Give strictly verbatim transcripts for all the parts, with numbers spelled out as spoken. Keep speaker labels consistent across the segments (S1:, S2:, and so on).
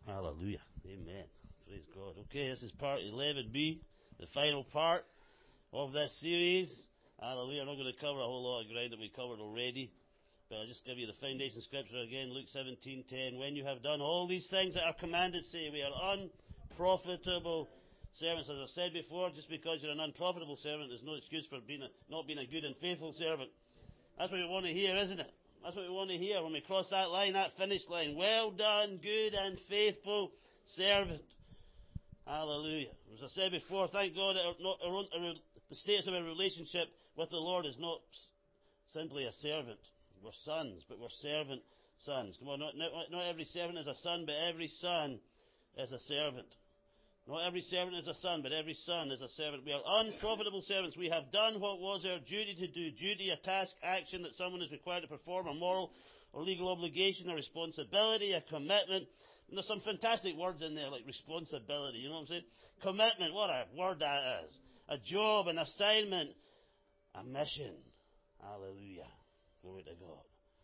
S1: Hallelujah. Amen. Praise God. Okay, this is part eleven B, the final part of this series. Hallelujah. I'm not going to cover a whole lot of ground that we covered already, but I'll just give you the foundation scripture again, Luke seventeen ten. When you have done all these things that are commanded, say, we are unprofitable servants. As I said before, just because you're an unprofitable servant, there's no excuse for being a, not being a good and faithful servant. That's what we want to hear, isn't it? That's what we want to hear when we cross that line, that finish line. Well done, good and faithful servant. Hallelujah. As I said before, thank God that our, not, our, our, the status of our relationship with the Lord is not simply a servant. We're sons, but we're servant sons. Come on, not, not, not every servant is a son, but every son is a servant. Not every servant is a son, but every son is a servant. We are unprofitable servants. We have done what was our duty to do. Duty, a task, action that someone is required to perform, a moral or legal obligation, a responsibility, a commitment. And there's some fantastic words in there, like responsibility. You know what I'm saying? Commitment, what a word that is. A job, an assignment, a mission. Hallelujah. Glory to God.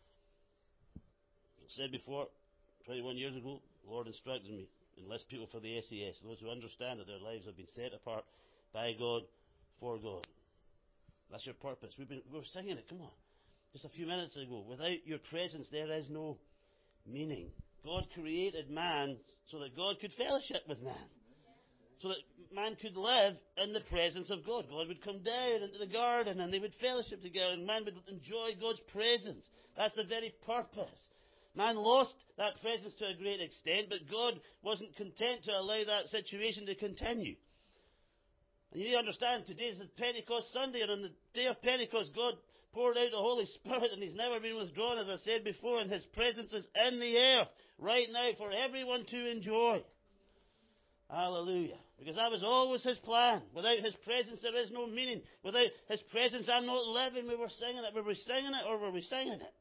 S1: As I said before, twenty-one years ago, the Lord instructed me, enlist people for the S E S, those who understand that their lives have been set apart by God, for God. That's your purpose. We've been, we were singing it, come on, just a few minutes ago. Without your presence, there is no meaning. God created man so that God could fellowship with man. So that man could live in the presence of God. God would come down into the garden and they would fellowship together and man would enjoy God's presence. That's the very purpose. Man lost that presence to a great extent, but God wasn't content to allow that situation to continue. And you need to understand, today is Pentecost Sunday, and on the day of Pentecost, God poured out the Holy Spirit, and He's never been withdrawn, as I said before, and His presence is in the earth right now for everyone to enjoy. Hallelujah. Because that was always His plan. Without His presence, there is no meaning. Without His presence, I'm not living. We were singing it. Were we singing it, or were we singing it?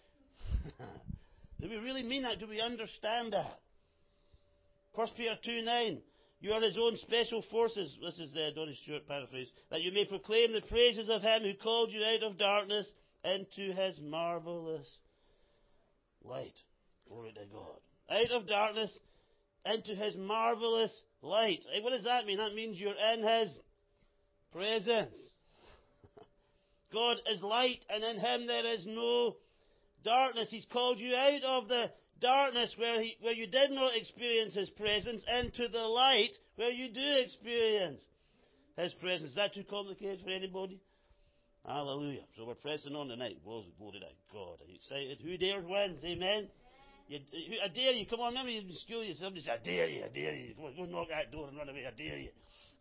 S1: Do we really mean that? Do we understand that? First Peter two nine. You are His own special forces. This is uh, Donnie Stewart paraphrase. That you may proclaim the praises of Him who called you out of darkness into His marvellous light. Glory to God. Out of darkness into His marvellous light. Hey, what does that mean? That means you're in His presence. God is light, and in Him there is no darkness. He's called you out of the darkness where he, where you did not experience His presence into the light where you do experience His presence. Is that too complicated for anybody? Hallelujah. So we're pressing on tonight. Glory to God. Are you excited? Who dares wins? Amen? You, I dare you. Come on, remember in school you somebody said, I dare you, I dare you. Come on, go knock that door and run away. I dare you.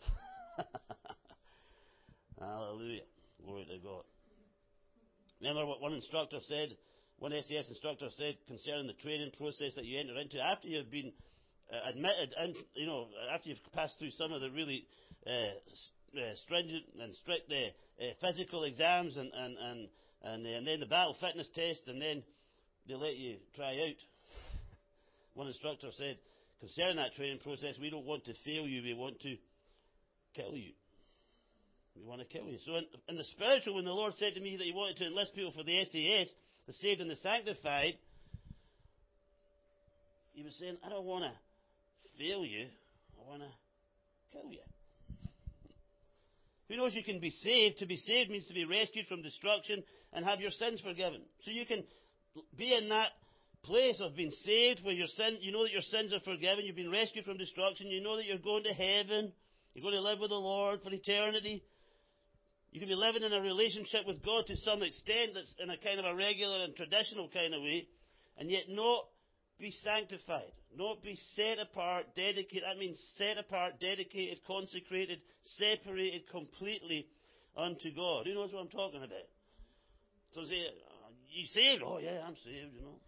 S1: Hallelujah. Glory to God. Remember what one instructor said? One S E S instructor said concerning the training process that you enter into after you've been uh, admitted, and you know, after you've passed through some of the really uh, uh, stringent and strict uh, uh, physical exams, and and and and, uh, and then the battle fitness test, and then they let you try out. One instructor said concerning that training process, we don't want to fail you, we want to kill you. We want to kill you. So in, in the spiritual, when the Lord said to me that He wanted to enlist people for the S E S, the saved and the sanctified, He was saying, I don't want to fail you, I want to kill you. Who knows you can be saved? To be saved means to be rescued from destruction and have your sins forgiven. So you can be in that place of being saved where your sin, you know that your sins are forgiven, you've been rescued from destruction, you know that you're going to heaven, you're going to live with the Lord for eternity. You can be living in a relationship with God to some extent that's in a kind of a regular and traditional kind of way, and yet not be sanctified, not be set apart, dedicated. That means set apart, dedicated, consecrated, separated completely unto God. Who knows what I'm talking about? So say, you saved? Oh yeah, I'm saved, you know.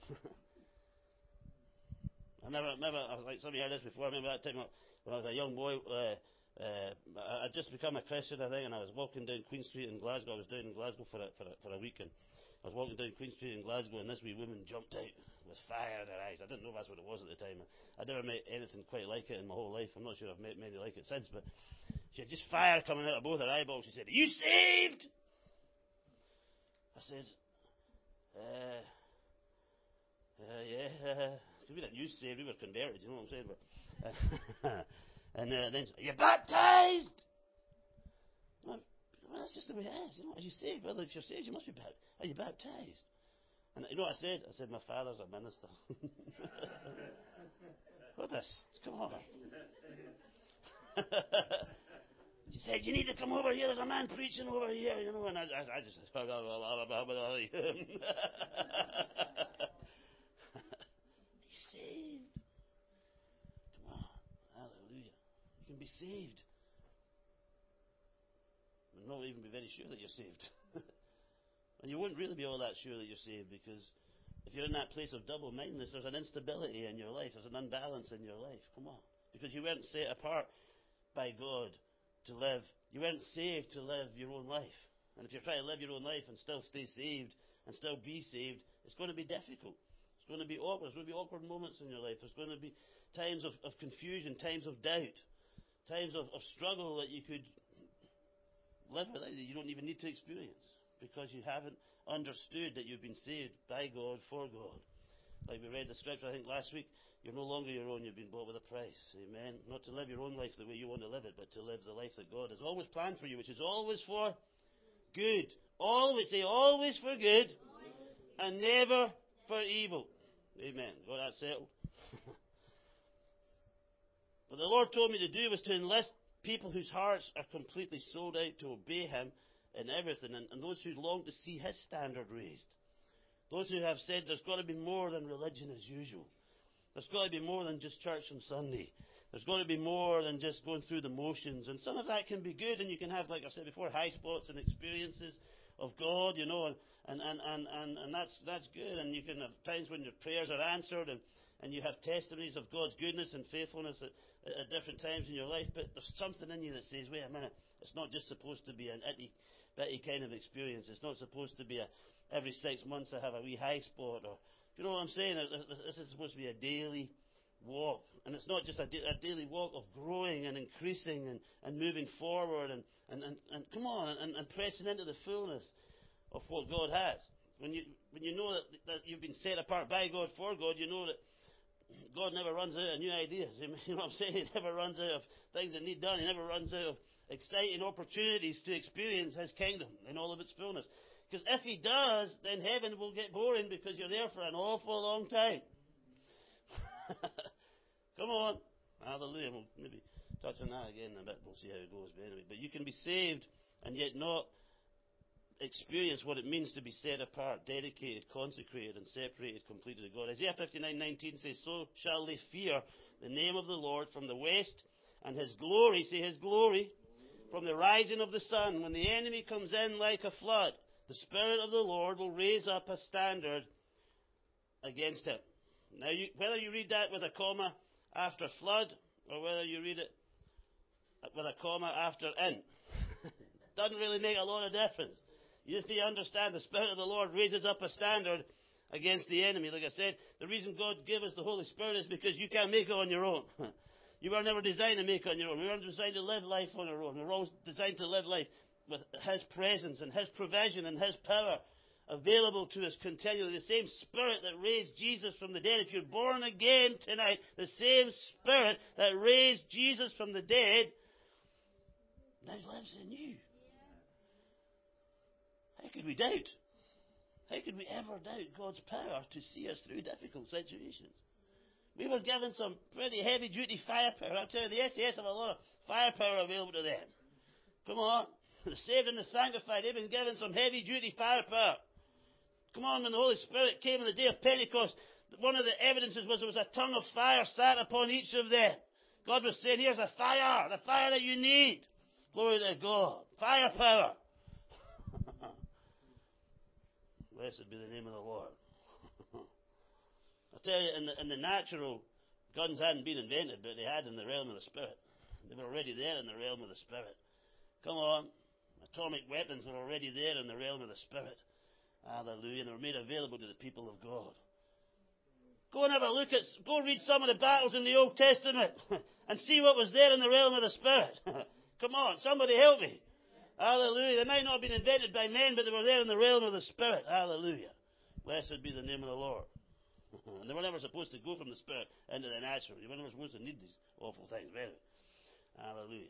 S1: I never, remember, I was like, some of you heard this before, I remember that time when I was a young boy, uh, Uh, I'd just become a Christian, I think, and I was walking down Queen Street in Glasgow. I was down in Glasgow for a, for a, for a week, and I was walking down Queen Street in Glasgow, and this wee woman jumped out with fire in her eyes. I didn't know that's what it was at the time. I'd never met anything quite like it in my whole life. I'm not sure I've met many like it since, but she had just fire coming out of both her eyeballs. She said, "Are you saved?" I said, uh, uh, yeah, because we didn't use saved, we were converted, you know what I'm saying? But, uh, and uh, then, are you baptized? Well, that's just the way it is, you know. Are you saved? Well, if you're saved, you must be baptized. Are you baptized? And you know what I said? I said, my father's a minister. What this? Come on. She said, you need to come over here. There's a man preaching over here, you know. And I, I, I just said, are you saved? Come on. Hallelujah. You can be saved. But not even be very sure that you're saved. And you wouldn't really be all that sure that you're saved, because if you're in that place of double-mindedness, there's an instability in your life. There's an unbalance in your life. Come on. Because you weren't set apart by God to live. You weren't saved to live your own life. And if you're trying to live your own life and still stay saved and still be saved, it's going to be difficult. It's going to be awkward. There's going to be awkward moments in your life. There's going to be times of, of confusion, times of doubt, times of, of struggle that you could live without, that you don't even need to experience, because you haven't understood that you've been saved by God, for God. Like we read the scripture, I think, last week, you're no longer your own, you've been bought with a price. Amen. Not to live your own life the way you want to live it, but to live the life that God has always planned for you, which is always for good. Always, say always for good, and never for evil. Amen. Got that settled? What the Lord told me to do was to enlist people whose hearts are completely sold out to obey Him in everything, and, and those who long to see His standard raised. Those who have said there's got to be more than religion as usual. There's got to be more than just church on Sunday. There's got to be more than just going through the motions. And some of that can be good, and you can have, like I said before, high spots and experiences of God, you know, and, and, and, and, and, and that's that's good. And you can have times when your prayers are answered, and, and you have testimonies of God's goodness and faithfulness at, at different times in your life. But there's something in you that says, wait a minute, it's not just supposed to be an itty bitty kind of experience. It's not supposed to be a every six months I have a wee high spot, or you know what I'm saying? This is supposed to be a daily walk, and it's not just a, da- a daily walk of growing and increasing and, and moving forward and, and, and, and come on and, and pressing into the fullness of what God has. When you when you know that, that you've been set apart by God, for God, you know that God never runs out of new ideas. You know what I'm saying? He never runs out of things that need done. He never runs out of exciting opportunities to experience His kingdom in all of its fullness. Because if He does, then heaven will get boring, because you're there for an awful long time. Come on. Hallelujah. We'll maybe touch on that again in a bit. We'll see how it goes. But anyway, but you can be saved and yet not experience what it means to be set apart, dedicated, consecrated, and separated completely to God. Isaiah fifty-nine nineteen says, so shall they fear the name of the Lord from the west, and His glory, say His glory, from the rising of the sun. When the enemy comes in like a flood, the Spirit of the Lord will raise up a standard against him. Now, you, whether you read that with a comma after flood, or whether you read it with a comma after in, doesn't really make a lot of difference. You just need to understand the Spirit of the Lord raises up a standard against the enemy. Like I said, the reason God gave us the Holy Spirit is because you can't make it on your own. You were never designed to make it on your own. We weren't designed to live life on our own. We were always designed to live life with His presence and His provision and His power available to us continually. The same Spirit that raised Jesus from the dead. If you're born again tonight, the same Spirit that raised Jesus from the dead now lives in you. How could we doubt? How could we ever doubt God's power to see us through difficult situations? We were given some pretty heavy-duty firepower. I'll tell you, the S A S have a lot of firepower available to them. Come on. The saved and the sanctified, they've been given some heavy-duty firepower. Come on, when the Holy Spirit came on the day of Pentecost, one of the evidences was there was a tongue of fire sat upon each of them. God was saying, here's a fire, the fire that you need. Glory to God. Firepower. Blessed be the name of the Lord. I tell you, in the, in the natural, guns hadn't been invented, but they had in the realm of the Spirit. They were already there in the realm of the Spirit. Come on. Atomic weapons were already there in the realm of the Spirit. Hallelujah. And they were made available to the people of God. Go and have a look at, go read some of the battles in the Old Testament and see what was there in the realm of the Spirit. Come on, somebody help me. Hallelujah. They might not have been invented by men, but they were there in the realm of the Spirit. Hallelujah. Blessed be the name of the Lord. And they were never supposed to go from the spirit into the natural. You were never supposed to need these awful things, were you? Hallelujah.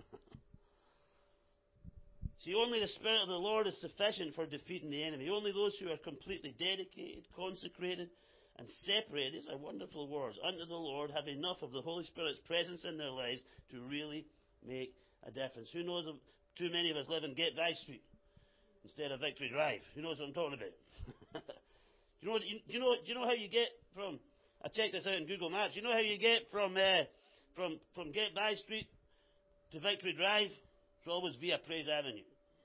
S1: See, only the Spirit of the Lord is sufficient for defeating the enemy. Only those who are completely dedicated, consecrated, and separated, these are wonderful words, unto the Lord, have enough of the Holy Spirit's presence in their lives to really make a difference. Who knows, of, too many of us live in Get By Street instead of Victory Drive. Who knows what I'm talking about? do, you know, do, you know, do you know how you get from, I checked this out in Google Maps, you know how you get from, uh, from, from Get By Street to Victory Drive? It's always via Praise Avenue.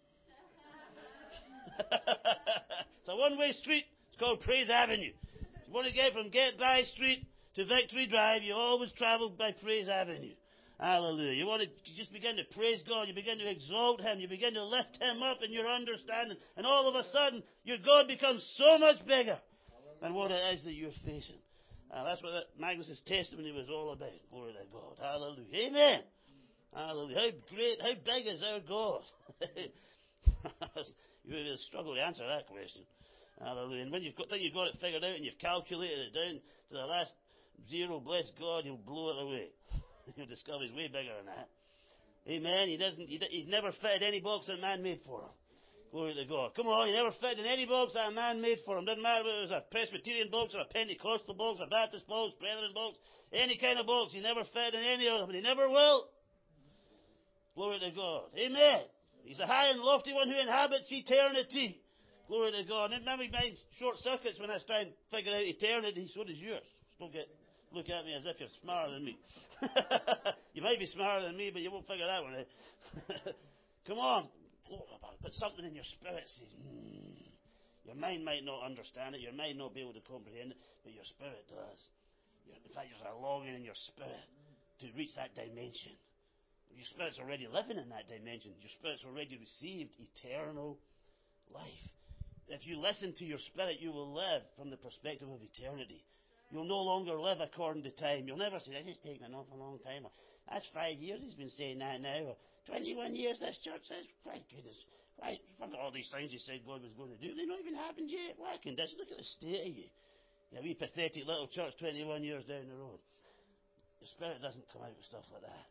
S1: It's a one-way street. It's called Praise Avenue. If you want to get from Get By Street to Victory Drive, you always travel by Praise Avenue. Hallelujah. You want to you just begin to praise God. You begin to exalt Him. You begin to lift Him up in your understanding. And all of a sudden, your God becomes so much bigger than what it is that you're facing. Uh, that's what that Magnus' testimony was all about. Glory to God. Hallelujah. Amen. Hallelujah. How great, how big is our God? You really struggle to answer that question. Hallelujah. And when you've got, think you've got it figured out and you've calculated it down to the last zero, bless God, He'll blow it away. You'll discover He's way bigger than that. Amen. He doesn't. He, he's never fitted any box that man made for Him. Glory to God. Come on, He never fitted in any box that a man made for Him. Doesn't matter whether it was a Presbyterian box or a Pentecostal box, a Baptist box, Brethren box, any kind of box. He never fitted in any of them, and He never will. Glory to God. Amen. He's the high and lofty one who inhabits eternity. Glory to God. And maybe mine short circuits when I try and figure out eternity. So does yours. Don't get look at me as if you're smarter than me. You might be smarter than me, but you won't figure that one out. Come on. But something in your spirit says, mm. Your mind might not understand it. Your mind not be able to comprehend it, but your spirit does. In fact, there's a longing in your spirit to reach that dimension. Your spirit's already living in that dimension. Your spirit's already received eternal life. If you listen to your spirit, you will live from the perspective of eternity. You'll no longer live according to time. You'll never say, this is taking an awful long time. That's five years he's been saying that now. twenty-one years this church says, my goodness, right, forget all these things he said God was going to do. They've not even happened yet. What condition? Look at the state of you. You wee pathetic little church twenty-one years down the road. Your spirit doesn't come out with stuff like that.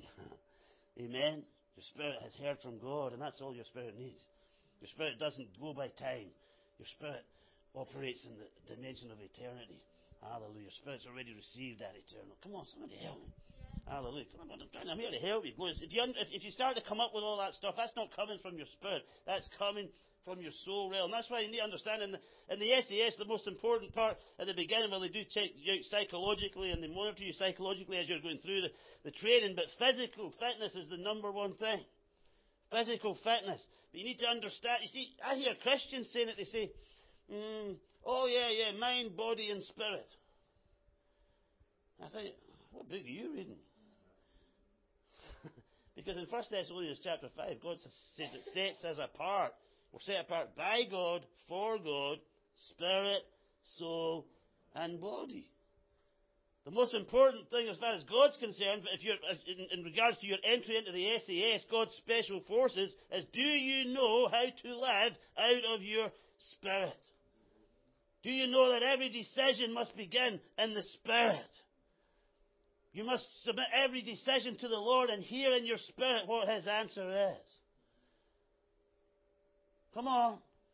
S1: Amen. Your spirit has heard from God, and that's all your spirit needs. Your spirit doesn't go by time. Your spirit operates in the dimension of eternity. Hallelujah. Your spirit's already received that eternal. Come on, somebody help me. Hallelujah. Come on, I'm trying. I'm here to help you. If you, if you start to come up with all that stuff, that's not coming from your spirit. That's coming from your soul realm. That's why you need to understand in the, in the S A S, the most important part at the beginning, well, they do check you out psychologically and they monitor you psychologically as you're going through the, the training, but physical fitness is the number one thing. Physical fitness. But you need to understand. You see, I hear Christians saying it. They say, mm, oh yeah, yeah, mind, body and spirit. I think, what book are you reading? Because in First Thessalonians chapter five, God says it sets us apart. We're set apart by God, for God, spirit, soul, and body. The most important thing as far as God's concerned, if you're, in, in regards to your entry into the S A S, God's Special Forces, is do you know how to live out of your spirit? Do you know that every decision must begin in the spirit? You must submit every decision to the Lord and hear in your spirit what His answer is. Come on.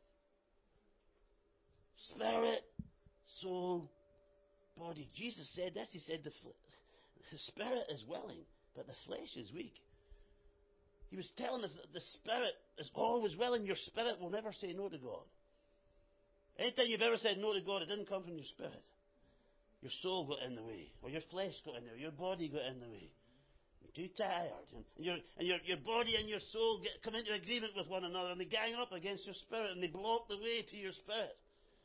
S1: Spirit, soul, body. Jesus said this. He said the, fl- the spirit is willing, but the flesh is weak. He was telling us that the spirit is always willing. Your spirit will never say no to God. Anytime you've ever said no to God, it didn't come from your spirit. Your soul got in the way, or your flesh got in the way, your body got in the way. You're too tired, and your and your your body and your soul get, come into agreement with one another, and they gang up against your spirit, and they block the way to your spirit.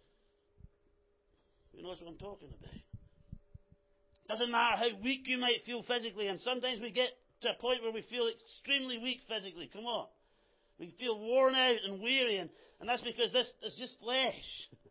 S1: Who knows what I'm talking about? Doesn't matter how weak you might feel physically, and sometimes we get to a point where we feel extremely weak physically. Come on, we feel worn out and weary, and, and that's because this is just flesh.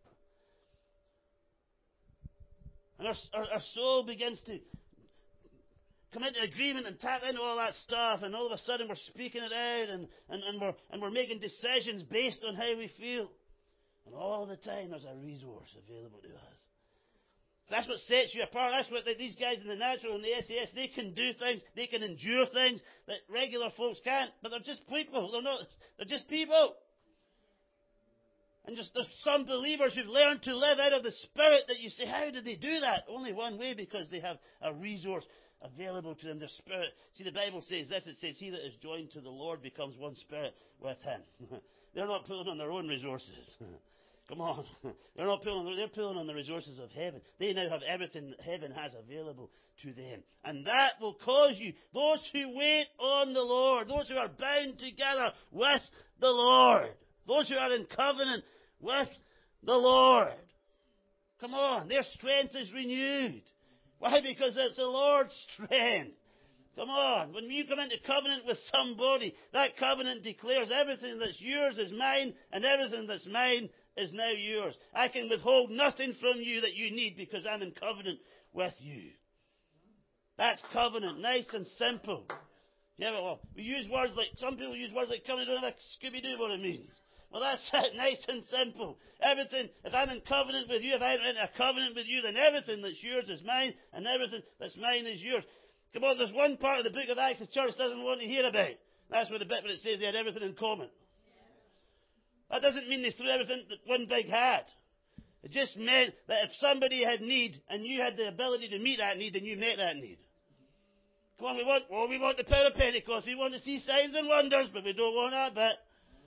S1: And our, our, our soul begins to come into agreement and tap into all that stuff, and all of a sudden we're speaking it out, and, and, and, we're, and we're making decisions based on how we feel. And all the time there's a resource available to us. That's what sets you apart. That's what the, these guys in the natural and the S E S, they can do things, they can endure things that regular folks can't. But they're just people. They're not. They're just people. And just there's some believers who've learned to live out of the Spirit that you say, how did they do that? Only one way, because they have a resource available to them, their Spirit. See, the Bible says this. It says, he that is joined to the Lord becomes one spirit with him. They're not pulling on their own resources. Come on. They're not pulling, they're pulling on the resources of heaven. They now have everything that heaven has available to them. And that will cause you, those who wait on the Lord, those who are bound together with the Lord, those who are in covenant with the Lord. Come on, their strength is renewed. Why? Because it's the Lord's strength. Come on, when you come into covenant with somebody, that covenant declares everything that's yours is mine, and everything that's mine is now yours. I can withhold nothing from you that you need because I'm in covenant with you. That's covenant, nice and simple. Yeah, well, we use words like, some people use words like covenant, don't have a Scooby-Doo what it means. Well, that's it, nice and simple. Everything, if I'm in covenant with you, if I'm in a covenant with you, then everything that's yours is mine, and everything that's mine is yours. Come on, there's one part of the book of Acts the church doesn't want to hear about. That's where the bit where it says they had everything in common. That doesn't mean they threw everything that one big had. It just meant that if somebody had need, and you had the ability to meet that need, then you met that need. Come on, we want, oh, we want the power of Pentecost. We want to see signs and wonders, but we don't want that bit.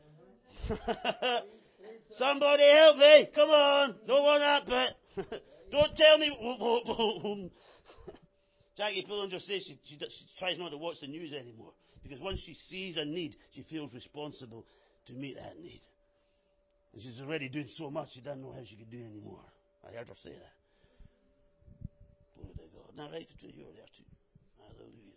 S1: Somebody help me. Come on. Don't want that bit. Don't tell me. Jackie Pullinger says she, she, she tries not to watch the news anymore. Because once she sees a need, she feels responsible to meet that need. And she's already doing so much, she doesn't know how she could do any more. I heard her say that. Glory to God. Now, right, you're there too. Hallelujah.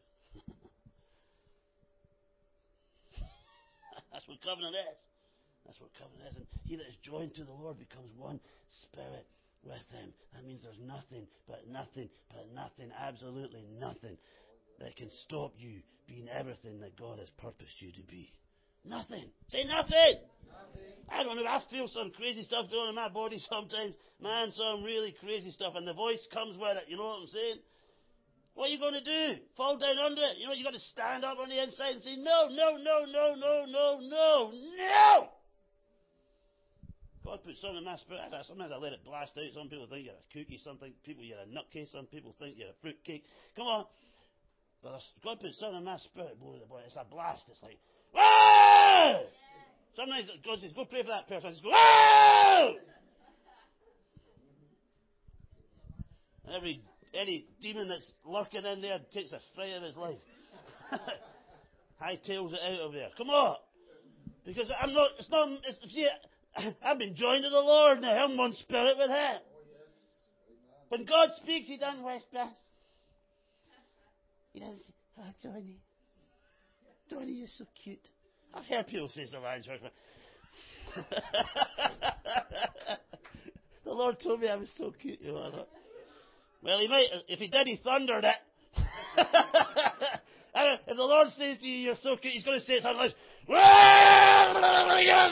S1: That's what covenant is. That's what covenant is. And he that is joined to the Lord becomes one spirit with him. That means there's nothing, but nothing, but nothing, absolutely nothing that can stop you being everything that God has purposed you to be. Nothing. Say nothing. Nothing. I don't know. I feel some crazy stuff going on in my body sometimes. Man, some really crazy stuff. And the voice comes with it. You know what I'm saying? What are you going to do? Fall down under it? You know, you've got to stand up on the inside and say, no, no, no, no, no, no, no, no. God put something in my spirit. Sometimes I let it blast out. Some people think you're a cookie. Some people you're a nutcase. Some people think you're a fruitcake. Come on. But God put something in my spirit. Boy, it's a blast. It's like, whoa! Sometimes God says, go pray for that person. I just go, whoa! Every any demon that's lurking in there takes a fright of his life. Hightails it out of there. Come on. Because I'm not, it's not, it's, see, I've been joined to the Lord now. I'm one spirit with him. When God speaks, he doesn't whisper. He doesn't say, oh, Johnny. Johnny, you're so cute. I've heard people say the line church, but the Lord told me I was so cute. You know, I thought, well, he might, if he did, he thundered it. If the Lord says to you, you're so cute, he's going to say something like, well, you're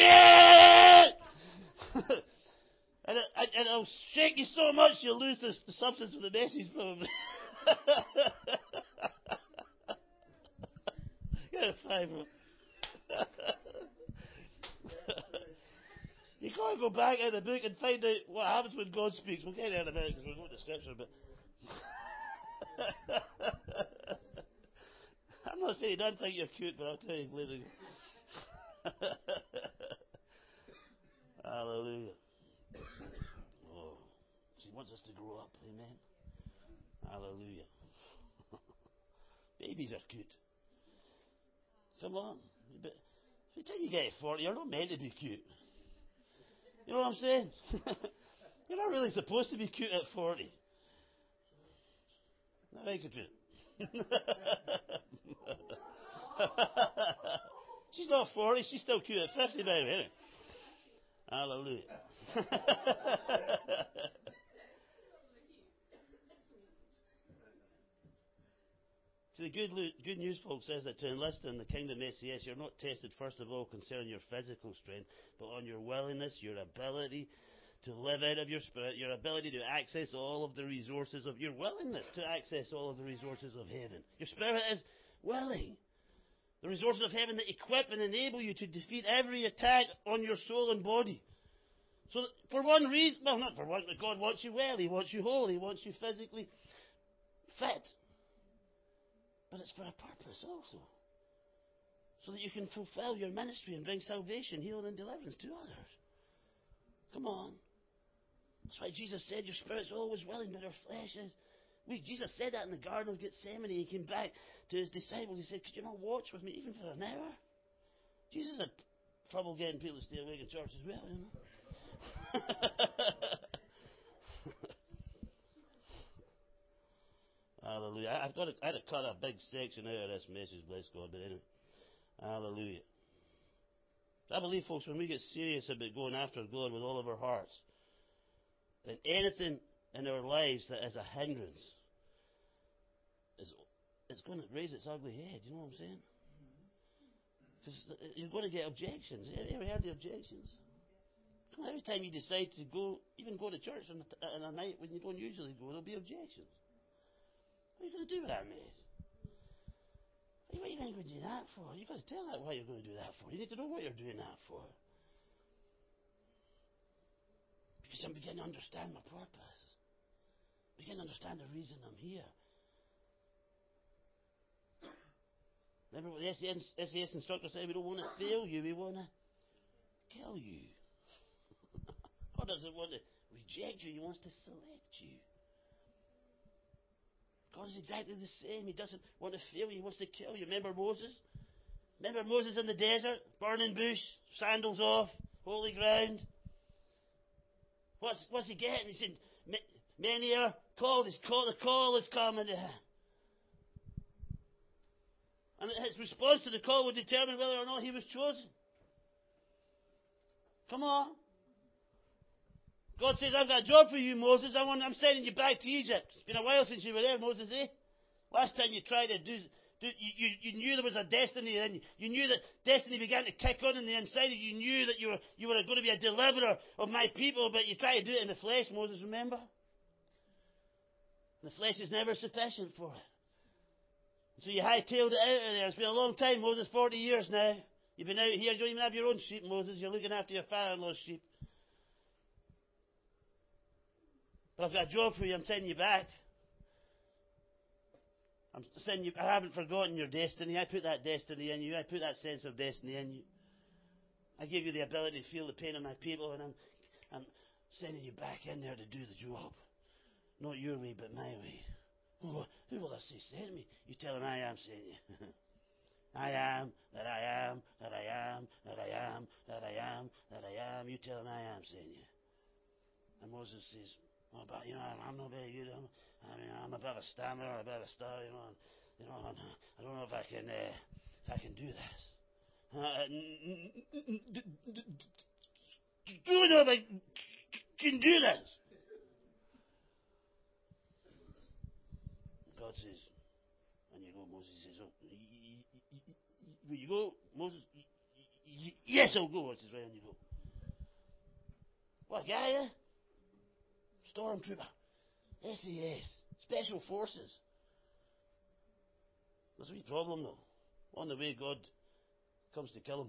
S1: so cute! and, it, and it'll shake you so much you'll lose the, the substance of the message, probably. Get a five. You can't go back in the book and find out what happens when God speaks. We'll get there in a minute because we'll go to the scripture, but I'm not saying I don't think you're cute, but I'll tell you later. Hallelujah. Oh, he wants us to grow up. Amen. Hallelujah. Babies are cute. Come on. But by the time you get to forty, you're not meant to be cute. You know what I'm saying? You're not really supposed to be cute at forty. Not right, Katrina. She's not forty, she's still cute at fifty, baby, isn't it? Hallelujah. See, the good, good news, folks, says that to enlist in the kingdom S C S, you're not tested, first of all, concerning your physical strength, but on your willingness, your ability to live out of your spirit, your ability to access all of the resources of your willingness to access all of the resources of heaven. Your spirit is willing. The resources of heaven that equip and enable you to defeat every attack on your soul and body. So, for one reason, well, not for one, but God wants you well. He wants you whole. He wants you physically fit. But it's for a purpose also. So that you can fulfill your ministry and bring salvation, healing, and deliverance to others. Come on. That's why Jesus said your spirit's always willing, but our flesh is weak. Jesus said that in the Garden of Gethsemane. He came back to his disciples. He said, could you not watch with me even for an hour? Jesus had trouble getting people to stay awake in church as well, you know. Hallelujah. I've got to, I had to cut a big section out of this message, bless God, but anyway. Hallelujah. I believe, folks, when we get serious about going after God with all of our hearts, that anything in our lives that is a hindrance is it's going to raise its ugly head. You know what I'm saying? Because you're going to get objections. Have you ever heard the objections? Every time you decide to go, even go to church on a, on a night when you don't usually go, there'll be objections. What are you going to do with that mess? What are you going to do that for? You've got to tell that why you're going to do that for. You need to know what you're doing that for. Because I'm beginning to understand my purpose. I'm beginning to understand the reason I'm here. Remember what the S E S instructor said? We don't want to fail you, we want to kill you. God doesn't want to reject you, He wants to select you. God is exactly the same. He doesn't want to fail you, He wants to kill you. Remember Moses? Remember Moses in the desert? Burning bush, sandals off, holy ground. What's, what's he getting? He said, many are called. His call, the call is coming to him. And his response to the call would determine whether or not he was chosen. Come on. God says, I've got a job for you, Moses. I want, I'm sending you back to Egypt. It's been a while since you were there, Moses, eh? Last time you tried to do, do you, you, you knew there was a destiny, and you knew that destiny began to kick on in the inside of you. You knew that you were, you were going to be a deliverer of my people, but you tried to do it in the flesh, Moses, remember? And the flesh is never sufficient for it. So you hightailed it out of there. It's been a long time, Moses, forty years now. You've been out here, you don't even have your own sheep, Moses. You're looking after your father-in-law's sheep. But I've got a job for you. I'm sending you back. I'm sending you. I haven't forgotten your destiny. I put that destiny in you. I put that sense of destiny in you. I give you the ability to feel the pain of my people, and I'm, I'm sending you back in there to do the job. Not your way, but my way. Who, who will I say send me? You tell him I am sending you. I am, that I am, that I am, that I am, that I am, that I am. You tell him I am sending you. And Moses says, well, but, you know, I'm not very good. I'm, I mean, I'm a bit of a stammerer, a bit of a star, you know. And, you know, I'm, I don't know if I can, uh, if I can do this. Uh, do you know if I can do this? God says, and you go, Moses says, oh, will you go, Moses? Yes, I'll go. God says, right, on you go. What, guy, eh? Stormtrooper, S E S, Special Forces. There's a wee problem though. On the way, God comes to kill him.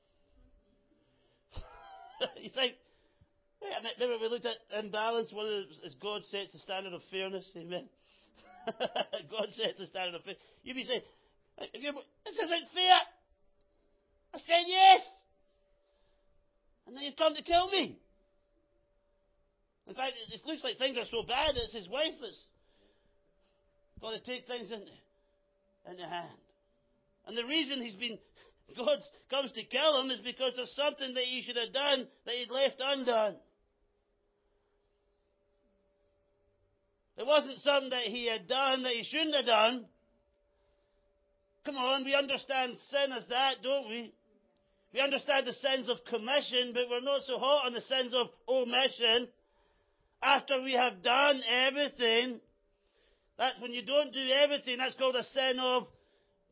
S1: You think, remember we looked at imbalance, one of the, as God sets the standard of fairness, amen? God sets the standard of fairness. You'd be saying, this isn't fair. I said yes. And then you've come to kill me. In fact, it looks like things are so bad that it's his wife that's got to take things into, into hand. And the reason he's been, God comes to kill him is because there's something that he should have done that he'd left undone. It wasn't something that he had done that he shouldn't have done. Come on, we understand sin as that, don't we? We understand the sins of commission, but we're not so hot on the sins of omission. After we have done everything, that's when you don't do everything, that's called a sin of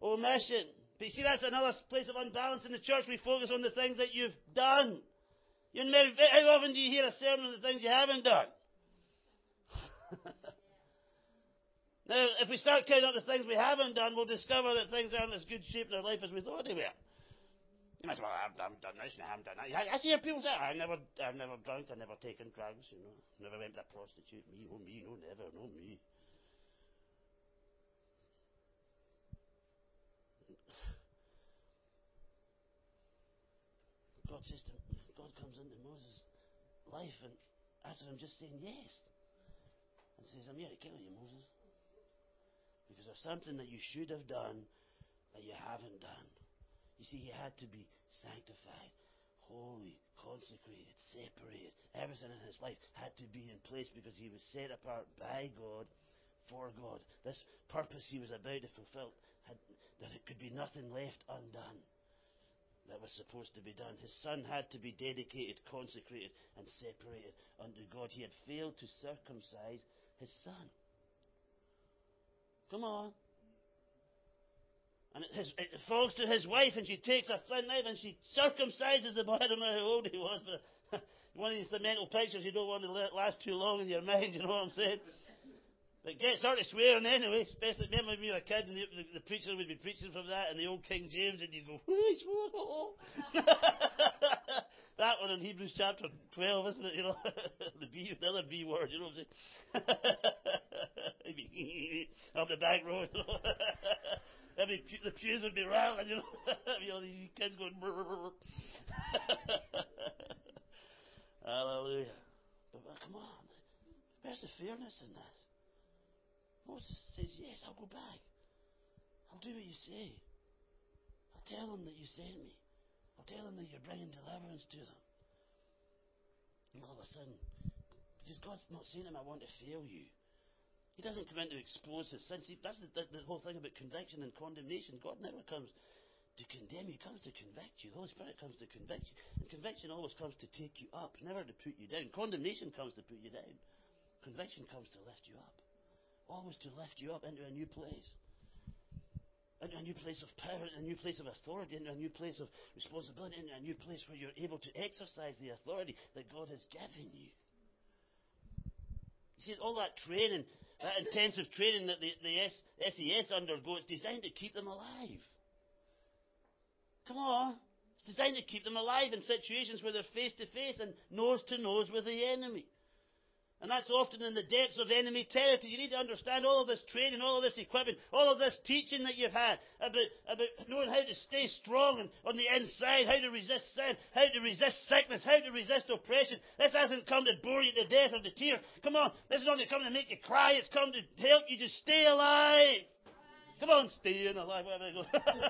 S1: omission. But you see, that's another place of unbalance in the church. We focus on the things that you've done. You never, how often do you hear a sermon on the things you haven't done? Now, if we start counting up the things we haven't done, we'll discover that things aren't as good shape in our life as we thought they were. You might say, well, I haven't done this and I haven't done that. I, I see people say, I never, I've never drunk, I've never taken drugs, you know. Never went to a prostitute. Me, no me, no never, no me. God says to, God comes into Moses' life and after him just saying yes. And says, I'm here to kill you, Moses. Because there's something that you should have done that you haven't done. You see, he had to be sanctified, holy, consecrated, separated. Everything in his life had to be in place because he was set apart by God, for God. This purpose he was about to fulfill, had, that it could be nothing left undone that was supposed to be done. His son had to be dedicated, consecrated, and separated unto God. He had failed to circumcise his son. Come on. And it, his, it falls to his wife, and she takes a thin knife and she circumcises the boy. I don't know how old he was, but one of these the mental pictures you don't want to let last too long in your mind, you know what I'm saying? But get started swearing anyway, especially remember when you were a kid and the, the, the preacher would be preaching from that and the old King James and you'd go, he swore. That one in Hebrews chapter twelve, isn't it? You know, the B, the other B word, you know what I'm saying? Up the back road, you know. Every the pews would be rattling, you know. You know, these kids going, brr, brr, brr. Hallelujah. But, but come on, where's the fairness in this? Moses says, yes, I'll go back. I'll do what you say. I'll tell them that you sent me. I'll tell them that you're bringing deliverance to them. And all of a sudden, because God's not saying to him, I want to fail you. He doesn't come in to expose his sins. See, that's the, the, the whole thing about conviction and condemnation. God never comes to condemn you. He comes to convict you. The Holy Spirit comes to convict you. And conviction always comes to take you up, never to put you down. Condemnation comes to put you down. Conviction comes to lift you up. Always to lift you up into a new place. Into a new place of power, into a new place of authority, into a new place of responsibility, into a new place where you're able to exercise the authority that God has given you. You see, all that training, that intensive training that the, the S, SES undergo, it's designed to keep them alive. Come on. It's designed to keep them alive in situations where they're face to face and nose to nose with the enemy. And that's often in the depths of enemy territory. You need to understand all of this training, all of this equipment, all of this teaching that you've had about, about knowing how to stay strong and on the inside, how to resist sin, how to resist sickness, how to resist oppression. This hasn't come to bore you to death or to tears. Come on, this is not going to come to make you cry. It's come to help you to stay alive. Come on, staying alive. Where am I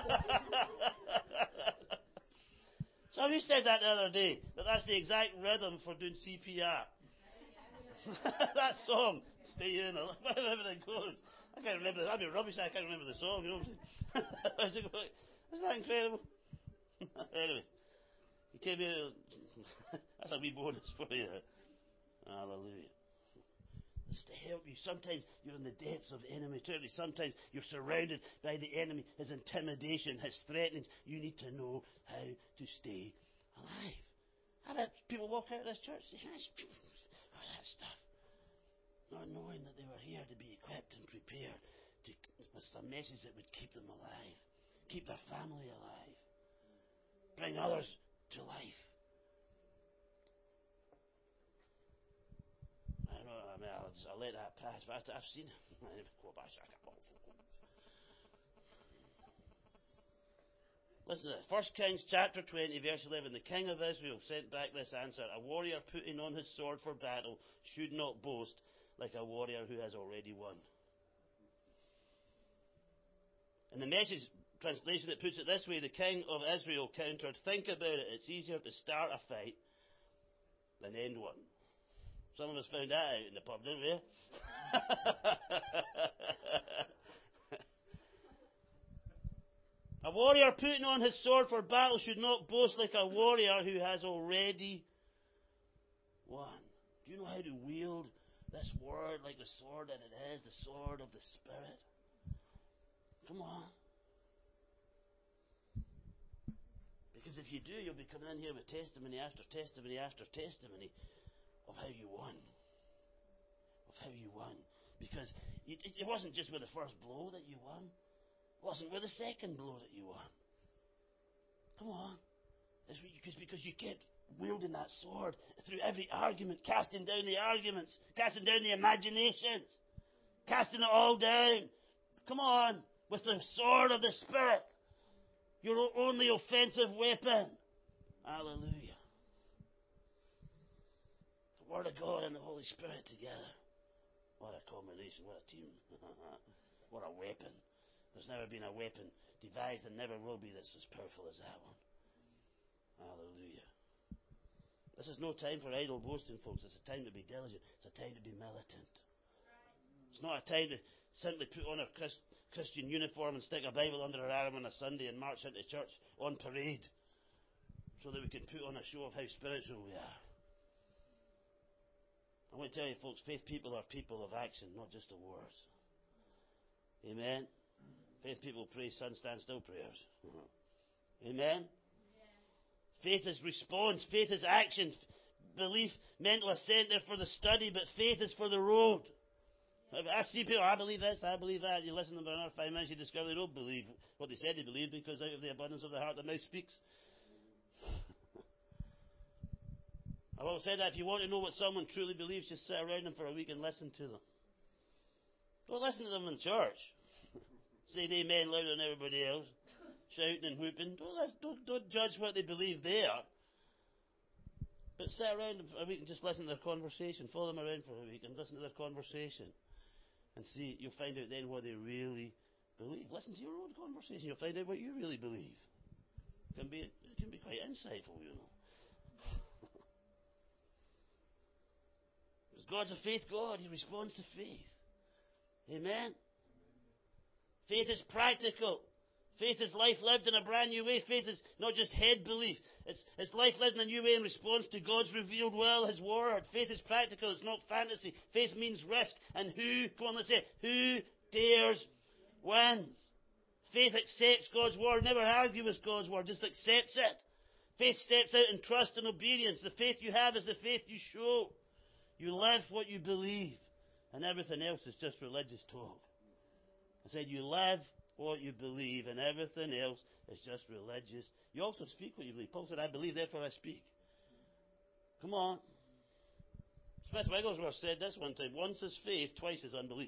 S1: going? So who said that the other day? That that's the exact rhythm for doing C P R. That song, stay in, whatever it goes. I can't remember. That'd be rubbish. I can't remember the song. You know what I'm saying? Isn't that incredible? Anyway, he came here. That's a wee bonus for you. Hallelujah. It's to help you. Sometimes you're in the depths of enemy territory. Sometimes you're surrounded by the enemy, his intimidation, his threatenings. You need to know how to stay alive. I've had people walk out of this church saying, all that stuff, not knowing that they were here to be equipped and prepared to, with some message that would keep them alive, keep their family alive, bring others to life. I don't know, I mean, I'll, just, I'll let that pass, but I've seen it. Listen to this. First Kings chapter twenty, verse eleven. The king of Israel sent back this answer. A warrior putting on his sword for battle should not boast like a warrior who has already won. In the Message translation, it puts it this way. The king of Israel countered, think about it. It's easier to start a fight than end one. Some of us found that out in the pub, didn't we? A warrior putting on his sword for battle should not boast like a warrior who has already won. Do you know how to wield this word like the sword that it is, the sword of the Spirit? Come on. Because if you do, you'll be coming in here with testimony after testimony after testimony of how you won. Of how you won. Because it, it wasn't just with the first blow that you won. It wasn't with the second blow that you won. Come on. It's because, because you kept wielding that sword through every argument, casting down the arguments, casting down the imaginations, casting it all down. Come on. With the sword of the Spirit. Your only offensive weapon. Hallelujah. The Word of God and the Holy Spirit together. What a combination. What a team. What a weapon. There's never been a weapon devised and never will be that's as powerful as that one. Hallelujah. This is no time for idle boasting, folks. It's a time to be diligent. It's a time to be militant. It's not a time to simply put on a Christ, Christian uniform and stick a Bible under our arm on a Sunday and march into church on parade so that we can put on a show of how spiritual we are. I want to tell you, folks, faith people are people of action, not just of words. Amen? Faith people pray sun stand still prayers. Amen? Faith is response. Faith is action. Belief, mental assent there for the study, but faith is for the road. I see people, I believe this, I believe that. You listen to them for another five minutes, you discover they don't believe what they said they believe, because out of the abundance of the heart the mouth speaks. I've always said that if you want to know what someone truly believes, just sit around them for a week and listen to them. Don't listen to them in church. Say amen louder than everybody else, shouting and whooping. Don't, don't, don't judge what they believe there. But sit around them for a week and just listen to their conversation. Follow them around for a week and listen to their conversation. And see, you'll find out then what they really believe. Listen to your own conversation. You'll find out what you really believe. It can be, it can be quite insightful, you know. Because God's a faith God. He responds to faith. Amen? Faith is practical. Faith is life lived in a brand new way. Faith is not just head belief. It's, it's life lived in a new way in response to God's revealed will, His Word. Faith is practical. It's not fantasy. Faith means risk. And who, come on, let's say it, who dares wins. Faith accepts God's Word. Never argue with God's Word. Just accepts it. Faith steps out in trust and obedience. The faith you have is the faith you show. You live what you believe. And everything else is just religious talk. I said you live what you believe, and everything else is just religious. You also speak what you believe. Paul said, I believe, therefore I speak. Come on. Smith Wigglesworth said this one time, once is faith, twice is unbelief.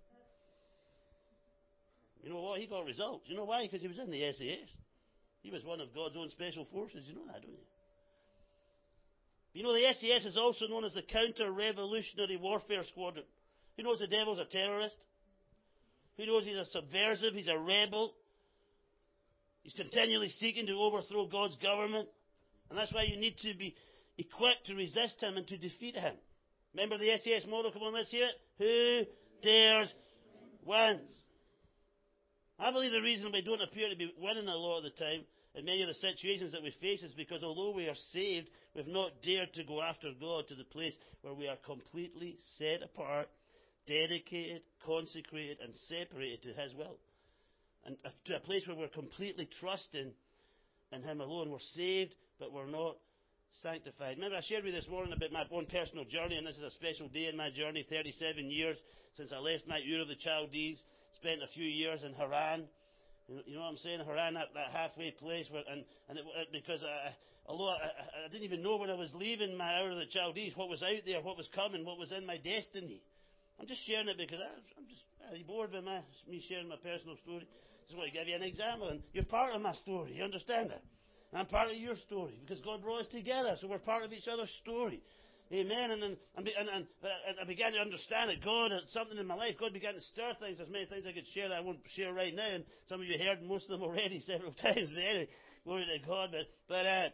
S1: You know what? He got results. You know why? Because he was in the S A S. He was one of God's own special forces. You know that, don't you? You know, the S A S is also known as the Counter-Revolutionary Warfare Squadron. Who knows the devil's a terrorist? Who knows he's a subversive? He's a rebel. He's continually seeking to overthrow God's government. And that's why you need to be equipped to resist him and to defeat him. Remember the S A S motto? Come on, let's hear it. Who dares wins. I believe the reason we don't appear to be winning a lot of the time in many of the situations that we face is because although we are saved, we've not dared to go after God to the place where we are completely set apart, dedicated, consecrated, and separated to His will. And to a place where we're completely trusting in Him alone. We're saved, but we're not sanctified. Remember, I shared with you this morning about my own personal journey, and this is a special day in my journey, thirty-seven years since I left my Ur of the Chaldees, spent a few years in Haran. You know what I'm saying? Haran, that, that halfway place, where, and, and it, because I, although I, I didn't even know when I was leaving my Ur of the Chaldees what was out there, what was coming, what was in my destiny. I'm just sharing it because I, I'm just are you bored by my, me sharing my personal story? Just want to give you an example, and you're part of my story. You understand that? And I'm part of your story because God brought us together, so we're part of each other's story. Amen. And and, and, and, and I began to understand that God had something in my life. God began to stir things. There's many things I could share that I won't share right now, and some of you heard most of them already several times. But anyway, glory to God. But but uh,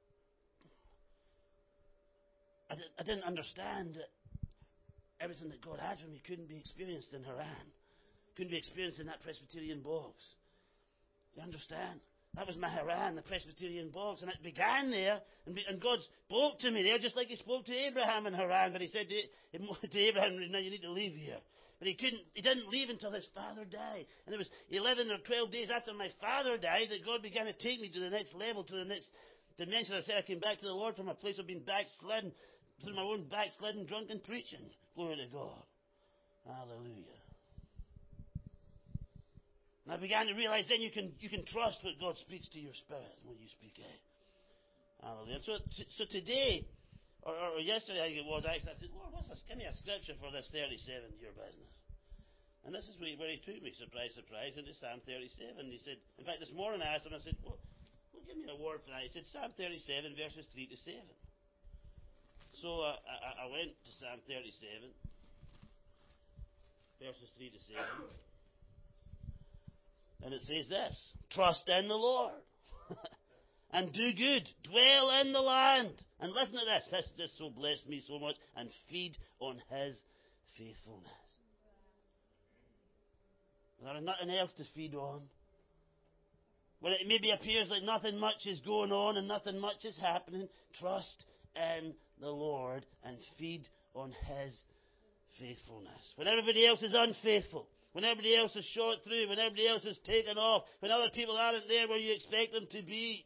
S1: I, did, I didn't understand that everything that God had for me couldn't be experienced in Haran, couldn't be experienced in that Presbyterian box. You understand? That was my Haran, the Presbyterian box, and it began there, and, be, and God spoke to me there, just like He spoke to Abraham in Haran, but He said to, to Abraham, now you need to leave here, But he couldn't, he didn't leave until his father died. And it was eleven or twelve days after my father died that God began to take me to the next level, to the next dimension. I said I came back to the Lord from a place of being backslidden, through my own backslidden, drunken preaching. Glory to God. Hallelujah. And I began to realize then you can you can trust what God speaks to your spirit when you speak it. Hallelujah. So, so today, or, or yesterday I think it was, I said, Lord, what's this? Give me a scripture for this thirty-seven-year business. And this is where he took me, surprise, surprise, into Psalm thirty-seven. He said, in fact, this morning I asked him, I said, well, well give me a word for that. He said, Psalm thirty-seven, verses three to seven. So uh, I, I went to Psalm thirty-seven, verses three to seven. And it says this, trust in the Lord and do good, dwell in the land. And listen to this, this just so blessed me so much, and feed on his faithfulness. There is nothing else to feed on. When it maybe appears like nothing much is going on and nothing much is happening, trust in the Lord and feed on his faithfulness. When everybody else is unfaithful, when everybody else is short through, when everybody else is taken off, when other people aren't there where you expect them to be,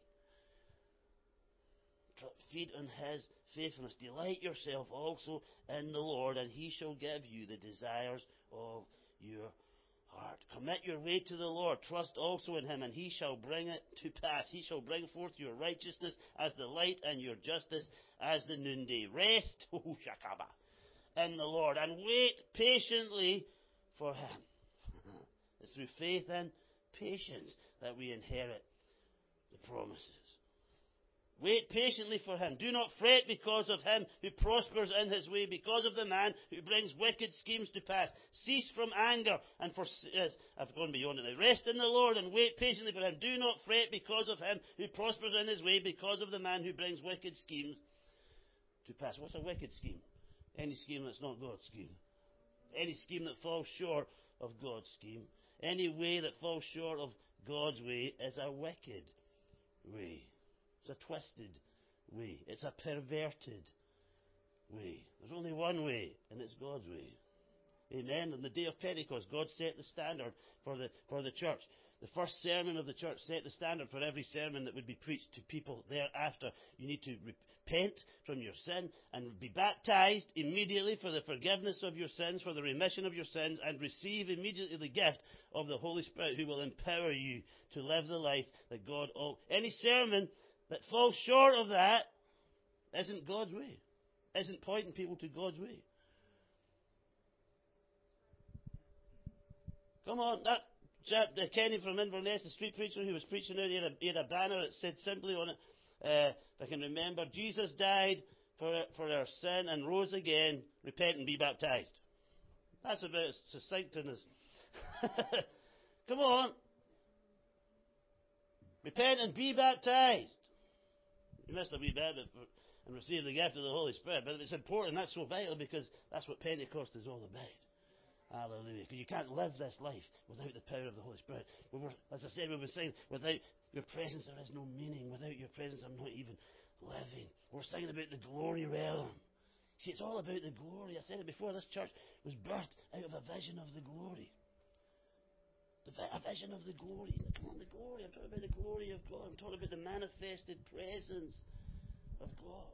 S1: feed on his faithfulness. Delight yourself also in the Lord, and he shall give you the desires of your heart. Commit your way to the Lord. Trust also in him, and he shall bring it to pass. He shall bring forth your righteousness as the light, and your justice as the noonday. Rest, in the Lord, and wait patiently for him. It's through faith and patience that we inherit the promises. Wait patiently for him. Do not fret because of him who prospers in his way, because of the man who brings wicked schemes to pass. Cease from anger and for... Yes, I've gone beyond it now. Rest in the Lord and wait patiently for him. Do not fret because of him who prospers in his way, because of the man who brings wicked schemes to pass. What's a wicked scheme? Any scheme that's not God's scheme. Any scheme that falls short of God's scheme. Any way that falls short of God's way is a wicked way. It's a twisted way. It's a perverted way. There's only one way, and it's God's way. Amen. On the day of Pentecost, God set the standard for the for the church. The first sermon of the church set the standard for every sermon that would be preached to people thereafter. You need to repent from your sin and be baptized immediately for the forgiveness of your sins, for the remission of your sins, and receive immediately the gift of the Holy Spirit, who will empower you to live the life that God... Oh, any sermon that falls short of that isn't God's way, isn't pointing people to God's way. Come on, that chap, uh, Kenny from Inverness, the street preacher who was preaching out, he had a, he had a banner that said simply on it, uh, if I can remember, Jesus died for, for our sin and rose again, repent and be baptized. That's about as succinct and as... Come on. Repent and be baptized. You missed a wee bit and receive the gift of the Holy Spirit, but it's important, that's so vital, because that's what Pentecost is all about. Hallelujah. Because you can't live this life without the power of the Holy Spirit. We were, as I said, we were saying, without your presence there is no meaning. Without your presence I'm not even living. We're singing about the glory realm. See, it's all about the glory. I said it before, this church was birthed out of a vision of the glory. The, a vision of the glory. Come on, the glory. I'm talking about the glory of God. I'm talking about the manifested presence of God.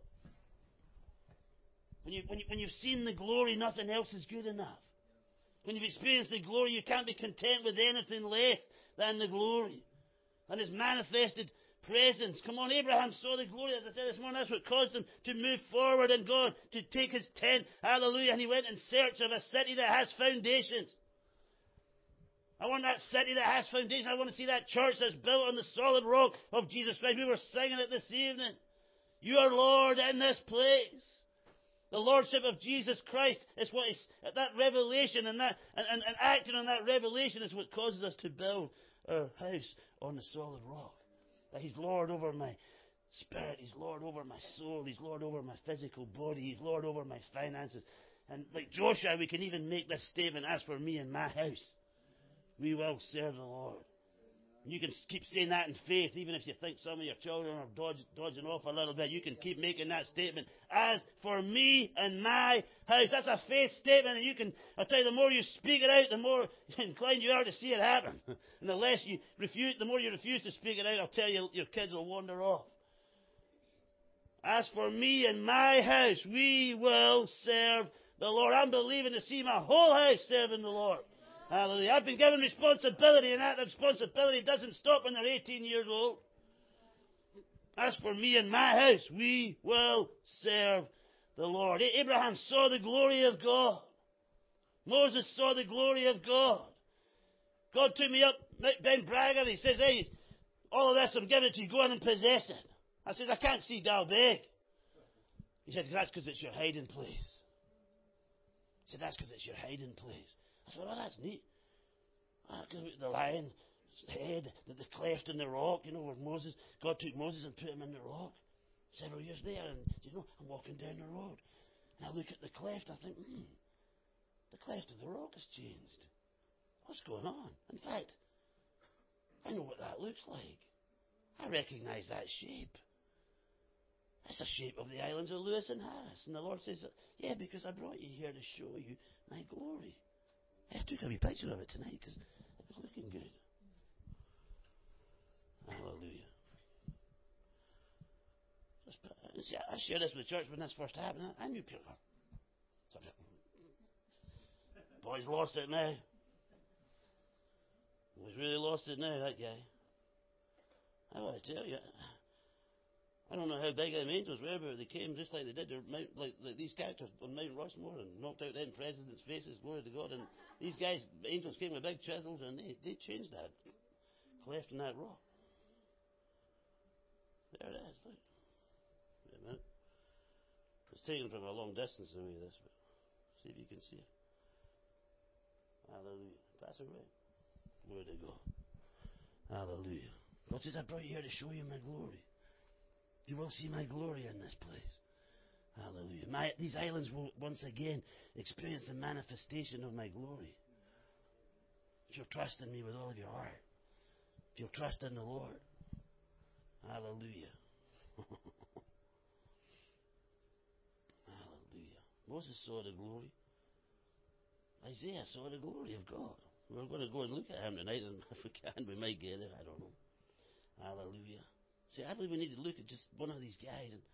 S1: When, you, when, you, when you've seen the glory, nothing else is good enough. When you've experienced the glory, you can't be content with anything less than the glory. And his manifested presence. Come on, Abraham saw the glory, as I said this morning. That's what caused him to move forward in God, to take his tent. Hallelujah. And he went in search of a city that has foundations. I want that city that has foundations. I want to see that church that's built on the solid rock of Jesus Christ. We were singing it this evening. You are Lord in this place. The Lordship of Jesus Christ is what is that revelation, and that and, and, and acting on that revelation is what causes us to build our house on the solid rock. That He's Lord over my spirit, He's Lord over my soul, He's Lord over my physical body, He's Lord over my finances. And like Joshua, we can even make this statement: as for me and my house, we will serve the Lord. You can keep saying that in faith, even if you think some of your children are dodge, dodging off a little bit. You can keep making that statement. As for me and my house, that's a faith statement, and you can. I'll tell you, the more you speak it out, the more inclined you are to see it happen. And the less you refuse, the more you refuse to speak it out, I'll tell you, your kids will wander off. As for me and my house, we will serve the Lord. I'm believing to see my whole house serving the Lord. Hallelujah. I've been given responsibility, and that responsibility doesn't stop when they're eighteen years old. As for me and my house, we will serve the Lord. Abraham saw the glory of God. Moses saw the glory of God. God took me up Mount Braga, and he says, hey, all of this I'm giving it to you. Go in and possess it. I says, I can't see Dalbeg. He said, that's because it's your hiding place. He said, that's because it's your hiding place. I said, oh, that's neat. Ah, the lion's head, the, the cleft in the rock, you know, where Moses, God took Moses and put him in the rock. Several years there, and, you know, I'm walking down the road. And I look at the cleft, I think, hmm, the cleft of the rock has changed. What's going on? In fact, I know what that looks like. I recognize that shape. That's the shape of the islands of Lewis and Harris. And the Lord says, yeah, because I brought you here to show you my glory. I took a wee picture of it tonight because it was looking good. Hallelujah. See, I shared this with the church when this first happened. I knew people. Boy's lost it now. He's really lost it now, that guy. I want to tell you, I don't know how big them angels were, but they came just like they did their Mount, like, like these characters on Mount Rushmore and knocked out them presidents' faces, glory to God. And these guys, angels came with big chisels, and they, they changed that cleft in that rock. There it is. Look. Wait a minute. It's taken from a long distance away, this, but see if you can see it. Hallelujah. Pass it away. Glory to God. Hallelujah. God says, I brought you here to show you my glory. You will see my glory in this place. Hallelujah. My, these islands will once again experience the manifestation of my glory. If you'll trust in me with all of your heart. If you'll trust in the Lord. Hallelujah. Hallelujah. Moses saw the glory. Isaiah saw the glory of God. We're going to go and look at him tonight, and if we can, we might get it. I don't know. Hallelujah. See, I believe we need to look at just one of these guys. And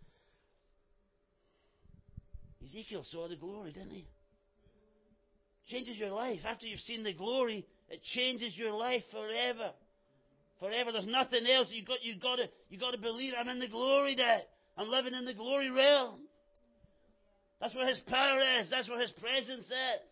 S1: Ezekiel saw the glory, didn't he? Changes your life. After you've seen the glory, it changes your life forever. Forever. There's nothing else. You've got, you've got to, you've got to believe I'm in the glory day. I'm living in the glory realm. That's where His power is. That's where His presence is.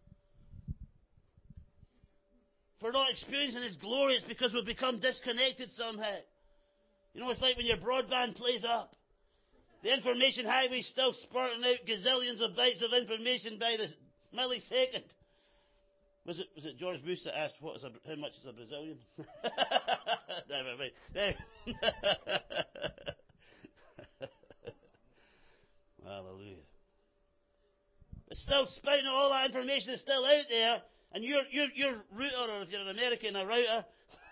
S1: If we're not experiencing His glory, it's because we've become disconnected somehow. You know, it's like when your broadband plays up. The information highway's still spurting out gazillions of bytes of information by the millisecond. Was it was it George Bush that asked what is a, how much is a Brazilian? Never mind. There. Hallelujah. It's still spouting out, all that information is still out there, and your your your router, or if you're an American, a router,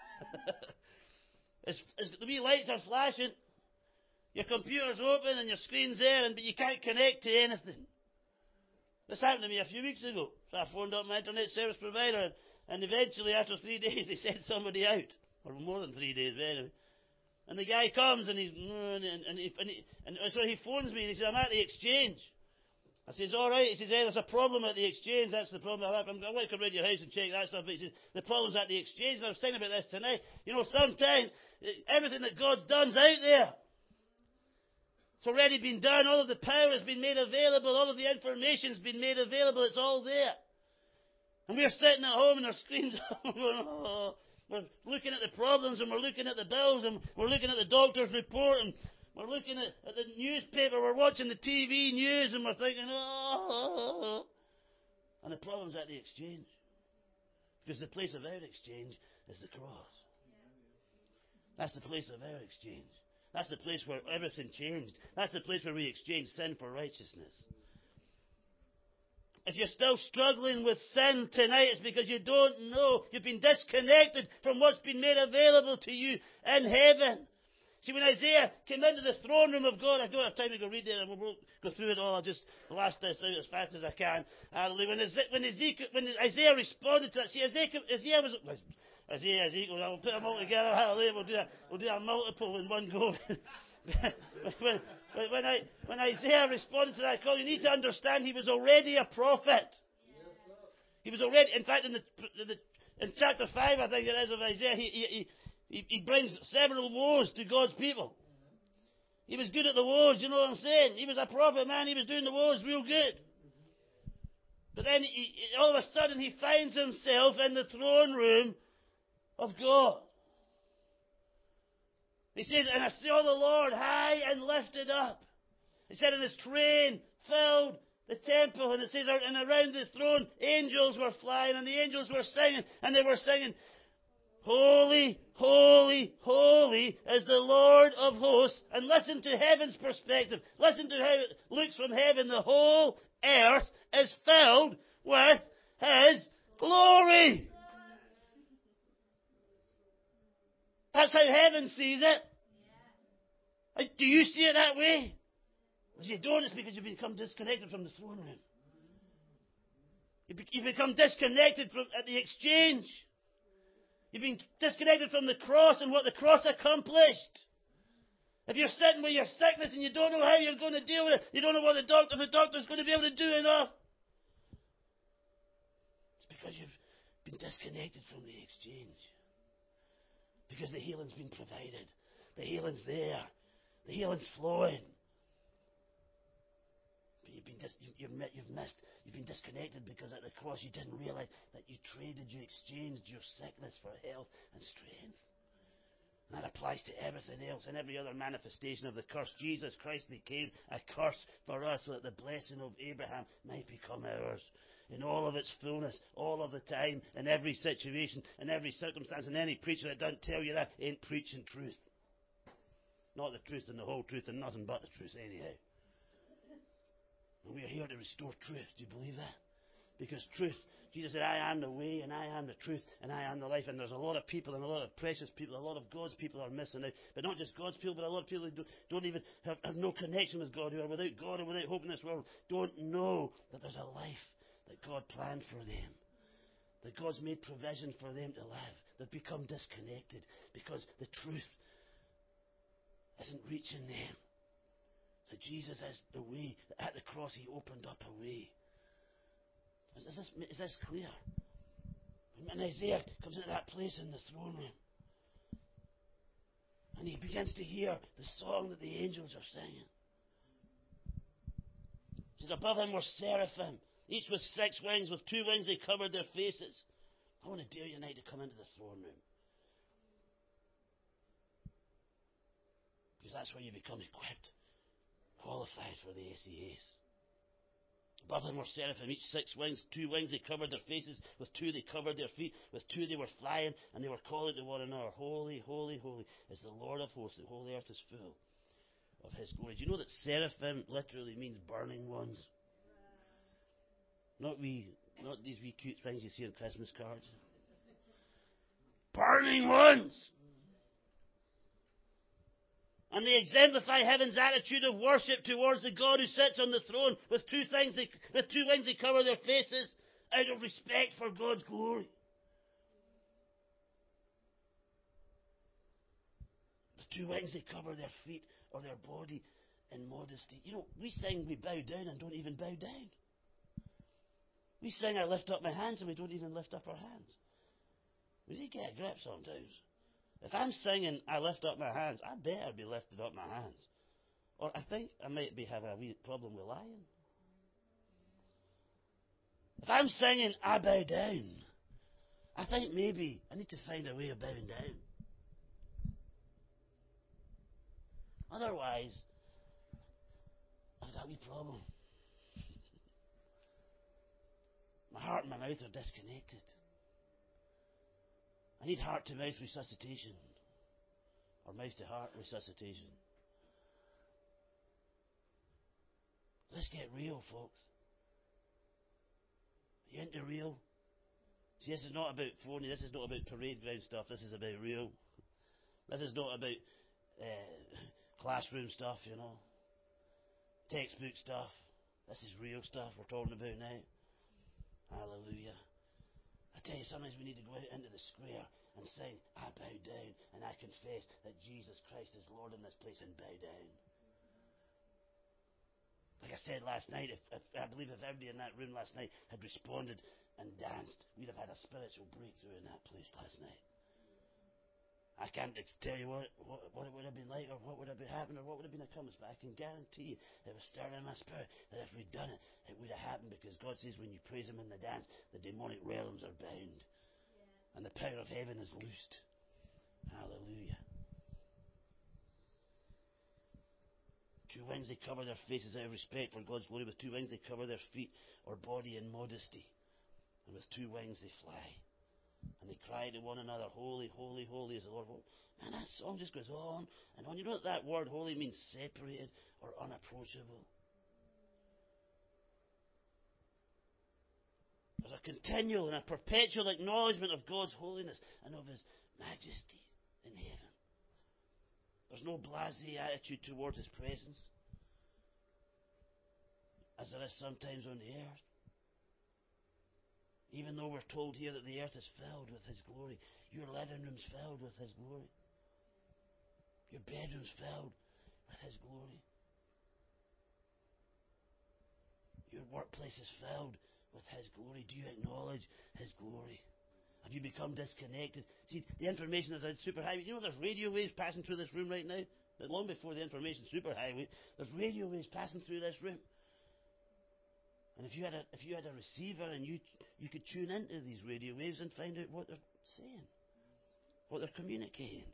S1: it's, it's, the wee lights are flashing. Your computer's open and your screen's there, and but you can't connect to anything. This happened to me a few weeks ago. So I phoned up my internet service provider, and, and eventually, after three days, they sent somebody out, or more than three days, anyway. And the guy comes, and he's and, and, he, and, he, and so he phones me, and he says, "I'm at the exchange." I says, "All right." He says, "Hey, there's a problem at the exchange. That's the problem. I'm going to come around your house and check that stuff." But he says, "The problem's at the exchange." And I was thinking about this tonight. You know, sometimes everything that God's done's out there. It's already been done. All of the power has been made available. All of the information's been made available. It's all there. And we're sitting at home and our screens are going, oh. We're looking at the problems, and we're looking at the bills, and we're looking at the doctor's report, and we're looking at, at the newspaper. We're watching the T V news, and we're thinking, oh. And the problem's at the exchange. Because the place of our exchange is the cross. That's the place of our exchange. That's the place where everything changed. That's the place where we exchange sin for righteousness. If you're still struggling with sin tonight, it's because you don't know. You've been disconnected from what's been made available to you in heaven. See, when Isaiah came into the throne room of God, I don't have time to go read it, and we won't go through it all. I'll just blast this out as fast as I can. Hallelujah. When, Eze- when, Ezekiel, when Isaiah responded to that, see, Isaiah, Isaiah was... Isaiah, Ezekiel, I'll put them all together. Hallelujah. We'll do a, we'll do a multiple in one go. when, when, I, when Isaiah responded to that call, you need to understand he was already a prophet. He was already, in fact, in the, in, the, in chapter five, I think it is, of Isaiah, he, he, he, he brings several woes to God's people. He was good at the woes, you know what I'm saying? He was a prophet, man. He was doing the woes real good. But then he, all of a sudden he finds himself in the throne room of God. He says, and I saw the Lord high and lifted up. He said, and his train filled the temple. And it says, and around the throne, angels were flying, and the angels were singing, and they were singing, holy, holy, holy is the Lord of hosts. And listen to heaven's perspective. Listen to how it looks from heaven. The whole earth is filled with His glory. That's how heaven sees it. Do you see it that way? If you don't, it's because you've become disconnected from the throne room. You've become disconnected from, at the exchange. You've been disconnected from the cross and what the cross accomplished. If you're sitting with your sickness and you don't know how you're going to deal with it, you don't know what the doctor, the doctor's going to be able to do enough. It's because you've been disconnected from the exchange. Because the healing's been provided. The healing's there. The healing's flowing. But you've been dis- you've, you've missed, you've been disconnected because at the cross you didn't realize that you traded, you exchanged your sickness for health and strength. And that applies to everything else and every other manifestation of the curse. Jesus Christ became a curse for us so that the blessing of Abraham might become ours. In all of its fullness, all of the time, in every situation, in every circumstance, and any preacher that doesn't tell you that ain't preaching truth. Not the truth and the whole truth and nothing but the truth anyhow. And we are here to restore truth. Do you believe that? Because truth, Jesus said, I am the way and I am the truth and I am the life. And there's a lot of people and a lot of precious people, a lot of God's people are missing out. But not just God's people, but a lot of people who don't, don't even have, have no connection with God, who are without God and without hope in this world, don't know that there's a life that God planned for them. That God's made provision for them to live. They've become disconnected because the truth isn't reaching them. So Jesus is the way. At the cross He opened up a way. Is this, is this clear? And Isaiah comes into that place in the throne room. And he begins to hear the song that the angels are singing. It says, above him were seraphim, each with six wings. With two wings they covered their faces. I want to dare you tonight to come into the throne room. Because that's where you become equipped, qualified for the S E As. Above them were seraphim, each six wings. Two wings they covered their faces. With two they covered their feet. With two they were flying. And they were calling to one another, holy, holy, holy is the Lord of hosts. The whole earth is full of His glory. Do you know that seraphim literally means burning ones? Not we, not these wee cute things you see on Christmas cards. Burning ones! And they exemplify heaven's attitude of worship towards the God who sits on the throne. With two things, they, with two wings they cover their faces out of respect for God's glory. With two wings they cover their feet or their body in modesty. You know, we sing we bow down and don't even bow down. We sing I lift up my hands and we don't even lift up our hands. We need to get a grip sometimes. If I'm singing I lift up my hands, I better be lifting up my hands. Or I think I might be have a wee problem with lying. If I'm singing I bow down, I think maybe I need to find a way of bowing down. Otherwise, I've got a wee problem. My heart and my mouth are disconnected. I need heart-to-mouth resuscitation. Or mouth-to-heart resuscitation. Let's get real, folks. You into real? See, this is not about phony. This is not about parade ground stuff. This is about real. This is not about uh, classroom stuff, you know. Textbook stuff. This is real stuff we're talking about now. Hallelujah. I tell you, sometimes we need to go out into the square and sing, I bow down and I confess that Jesus Christ is Lord in this place, and bow down. Like I said last night, if, if I believe if everybody in that room last night had responded and danced, we'd have had a spiritual breakthrough in that place last night. I can't tell you what, what, what it would have been like, or what would have been happening, or what would have been the comments, but I can guarantee you it was stirring in my spirit that if we'd done it, it would have happened, because God says when you praise Him in the dance, the demonic realms are bound. Yeah. And the power of heaven is loosed. Hallelujah. Two wings they cover their faces out of respect for God's glory. With two wings they cover their feet or body in modesty. And with two wings they fly. And they cry to one another, holy, holy, holy is the Lord. Man, that song just goes on and on. You know what that word holy means? Separated or unapproachable. There's a continual and a perpetual acknowledgement of God's holiness and of His majesty in heaven. There's no blasé attitude towards His presence, as there is sometimes on the earth. Even though we're told here that the earth is filled with His glory, your living room's filled with His glory. Your bedroom's filled with His glory. Your workplace is filled with His glory. Do you acknowledge His glory? Have you become disconnected? See, the information is on superhighway. You know there's radio waves passing through this room right now? Long before the information superhighway, there's radio waves passing through this room. And if you had a if you had a receiver and you you could tune into these radio waves and find out what they're saying, what they're communicating.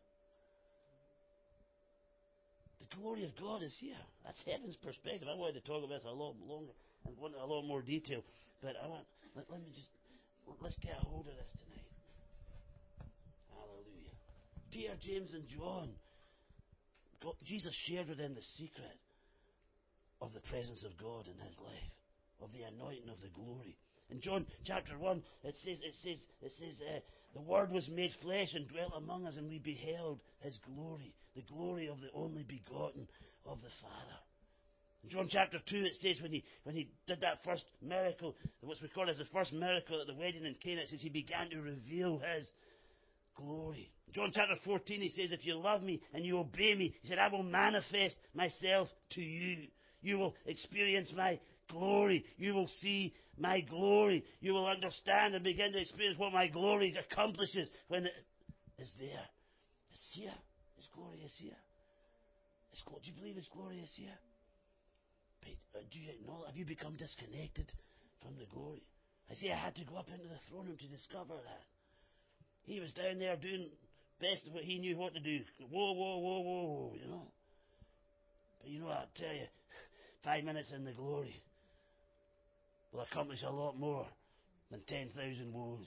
S1: The glory of God is here. That's heaven's perspective. I wanted to talk about this a lot longer and want a lot more detail, but I want let, let me just let's get a hold of this tonight. Hallelujah. Peter, James, and John. God, Jesus shared with them the secret of the presence of God in His life, of the anointing of the glory. In John chapter one, it says, it says, it says, uh, the Word was made flesh and dwelt among us, and we beheld His glory, the glory of the only begotten of the Father. In John chapter two, it says when he when he did that first miracle, what's recorded as the first miracle at the wedding in Cana, it says He began to reveal His glory. John chapter fourteen, He says, if you love me and you obey me, He said, I will manifest myself to you. You will experience my glory. You will see my glory. You will understand and begin to experience what my glory accomplishes when it is there. It's here. His glory is here. His, do you believe His glory is here? But do you know? Have you become disconnected from the glory? I say I had to go up into the throne room to discover that. He was down there doing best of what He knew what to do. Whoa, whoa, whoa, whoa, whoa, you know. But you know what, I'll tell you, five minutes in the glory will accomplish a lot more than ten thousand woes.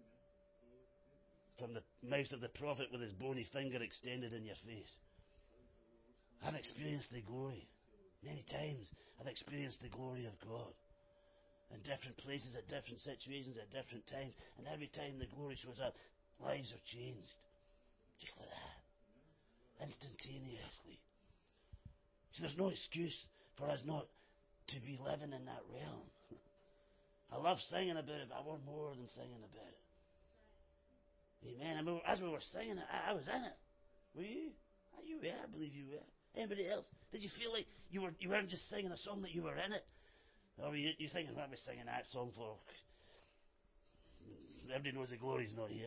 S1: From the mouth of the prophet with his bony finger extended in your face. I've experienced the glory. Many times I've experienced the glory of God. In different places, at different situations, at different times. And every time the glory shows up, lives are changed. Just like that. Instantaneously. So there's no excuse for us not to be living in that realm. I love singing about it, but I want more than singing about it. Amen. I mean, as we were singing it, I, I was in it. Were you? You were. I believe you were. Anybody else? Did you feel like you were you weren't just singing a song, that you were in it? Or were you, you thinking, what am I singing that song for? Everybody knows the glory's not here.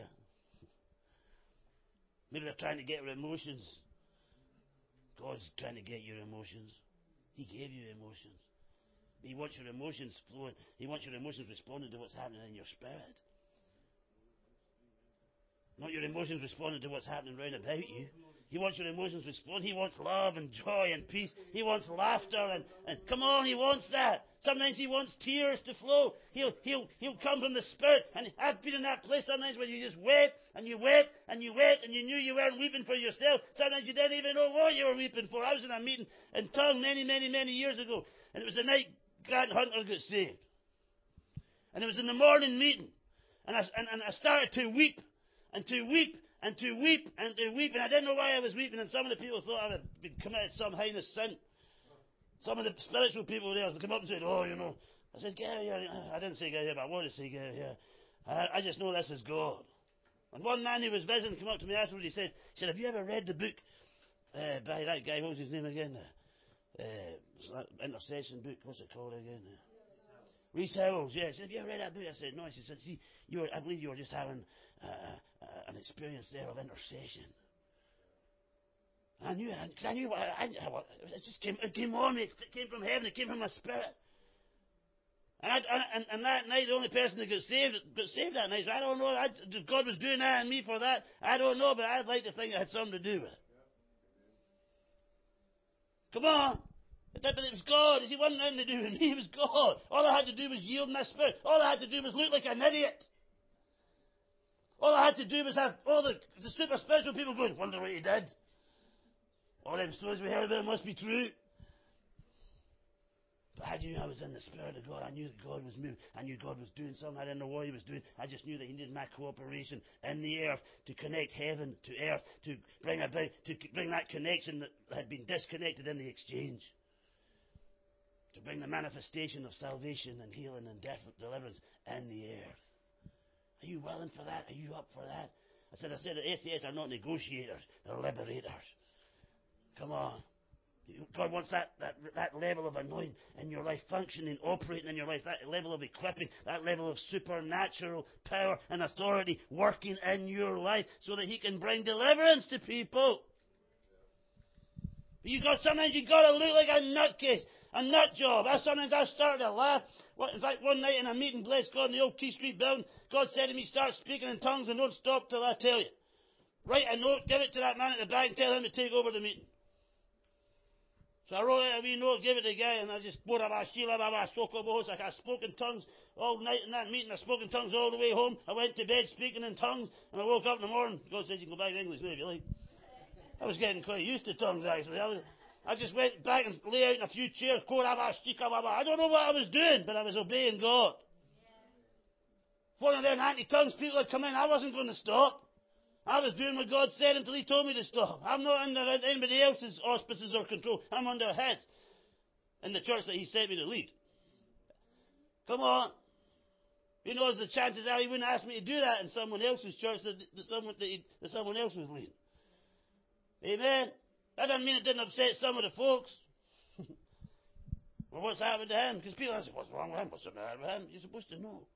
S1: Maybe they're trying to get our emotions. God's trying to get your emotions. He gave you emotions. He wants your emotions flowing. He wants your emotions responding to what's happening in your spirit. Not your emotions responding to what's happening round about you. He wants your emotions respond. He wants love and joy and peace. He wants laughter and, and come on, He wants that. Sometimes He wants tears to flow. He'll he'll he'll come from the Spirit. And I've been in that place sometimes where you just wept and you wept and you wept and you knew you weren't weeping for yourself. Sometimes you didn't even know what you were weeping for. I was in a meeting in Tongue many, many, many years ago, and it was the night Grant Hunter got saved. And it was in the morning meeting. And I, and, and I started to weep, and to weep, and to weep, and to weep. And I didn't know why I was weeping. And some of the people thought I had been committed some heinous sin. Some of the spiritual people there would come up and said, oh, you know. I said, get out here. I didn't say get out here, but I wanted to say get out here. I, I just know this is God. And one man who was visiting came up to me afterwards. He said, he said, have you ever read the book uh, by that guy? What was his name again? Uh, uh, intercession book. What's it called again? Uh, Rees Howells, yes. Have you ever read that book? I said, no. He said, see, you were, I believe you were just having uh, uh, an experience there of intercession. I knew, because I knew, I, I, it just came, it came on me. It came from heaven. It came from my spirit. And, I, and, and that night, the only person that got saved, got saved that night, so I don't know I, if God was doing that in me for that. I don't know, but I'd like to think it had something to do with it. Come on. But it was God. It wasn't nothing to do with me. It was God. All I had to do was yield my spirit. All I had to do was look like an idiot. All I had to do was have all the, the super spiritual people going, wonder what he did. All them stories we heard about must be true. But I knew I was in the Spirit of God. I knew that God was moving. I knew God was doing something. I didn't know what he was doing. I just knew that he needed my cooperation in the earth to connect heaven to earth, to bring about, to bring that connection that had been disconnected in the exchange. To bring the manifestation of salvation and healing and deliverance in the earth. Are you willing for that? Are you up for that? I said, I said that S A S are not negotiators. They're liberators. Come on. God wants that, that, that level of anointing in your life, functioning, operating in your life, that level of equipping, that level of supernatural power and authority working in your life so that he can bring deliverance to people. But you got, sometimes you've got to look like a nutcase, a nut job. I, sometimes I started to laugh. In fact, one night in a meeting, bless God, in the old Key Street building, God said to me, start speaking in tongues and don't stop till I tell you. Write a note, give it to that man at the back and tell him to take over the meeting. So I wrote out a wee note, gave it to the guy, and I just spoke like I spoke in tongues all night in that meeting. I spoke in tongues all the way home. I went to bed speaking in tongues, and I woke up in the morning. God says you can go back to English now if you like. I was getting quite used to tongues, actually. I, was, I just went back and lay out in a few chairs. I don't know what I was doing, but I was obeying God. If one of them anti-tongues people had come in, I wasn't going to stop. I was doing what God said until he told me to stop. I'm not under anybody else's auspices or control. I'm under his. In the church that he sent me to lead. Come on. He knows the chances are he wouldn't ask me to do that in someone else's church that, that, someone, that, he, that someone else was leading. Amen. That doesn't mean it didn't upset some of the folks. Well, what's happened to him? Because people ask, what's wrong with him? What's the matter with him? You're supposed to know.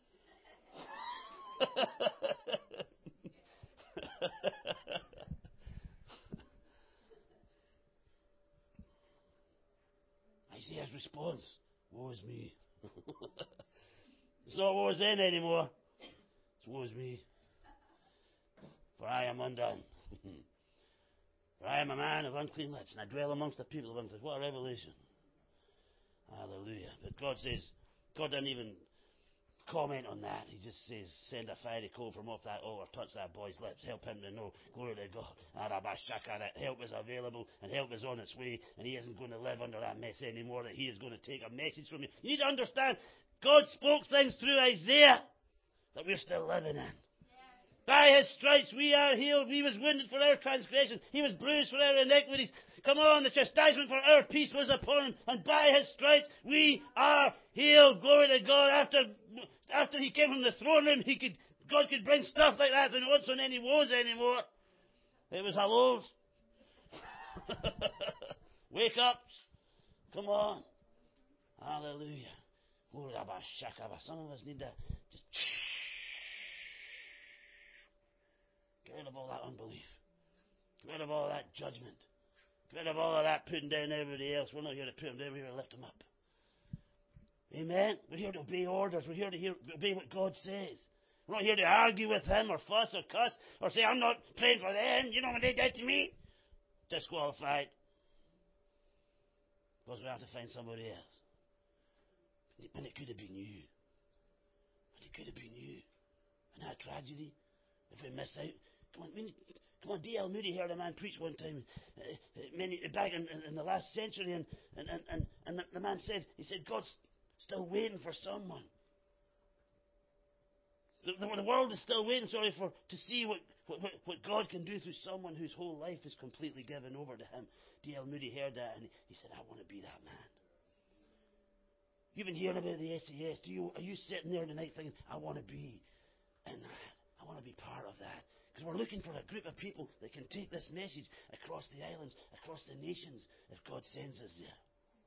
S1: Isaiah's response, woe is me. It's not woe is then anymore. It's woe is me. For I am undone. For I am a man of unclean lips, and I dwell amongst the people of unclean lips. What a revelation. Hallelujah. But God says, God doesn't even comment on that. He just says, send a fiery coal from off that altar, touch that boy's lips, help him to know, glory to God. Help is available and help is on its way, and he isn't going to live under that mess anymore, that he is going to take a message from you. You need to understand, God spoke things through Isaiah that we're still living in. By his stripes we are healed. He was wounded for our transgression. He was bruised for our iniquities. Come on, the chastisement for our peace was upon him. And by his stripes we are healed. Glory to God. After after he came from the throne room, he could God could bring stuff like that. There wasn't any woes anymore. It was hellos. Wake up. Come on. Hallelujah. Some of us need to just get rid of all that unbelief. Get rid of all that judgment. Get rid of all of that putting down everybody else. We're not here to put them down. We're here to lift them up. Amen? We're here to obey orders. We're here to hear, obey what God says. We're not here to argue with him or fuss or cuss or say, I'm not praying for them. You know what they did to me? Disqualified. Because we have to find somebody else. And it could have been you. And it could have been you. And that tragedy, if we miss out. Come on, we need, come on, D L Moody heard a man preach one time, uh, many, back in, in, in the last century, and, and, and, and the, the man said, he said, God's still waiting for someone The, the, the world is still waiting, sorry, for to see what, what, what God can do through someone whose whole life is completely given over to Him. D L Moody heard that and he said, I want to be that man. You've been hearing about the S A S. Do you, are you sitting there tonight thinking, I want to be in that? I want to be part of that. Because we're looking for a group of people that can take this message across the islands, across the nations, if God sends us there.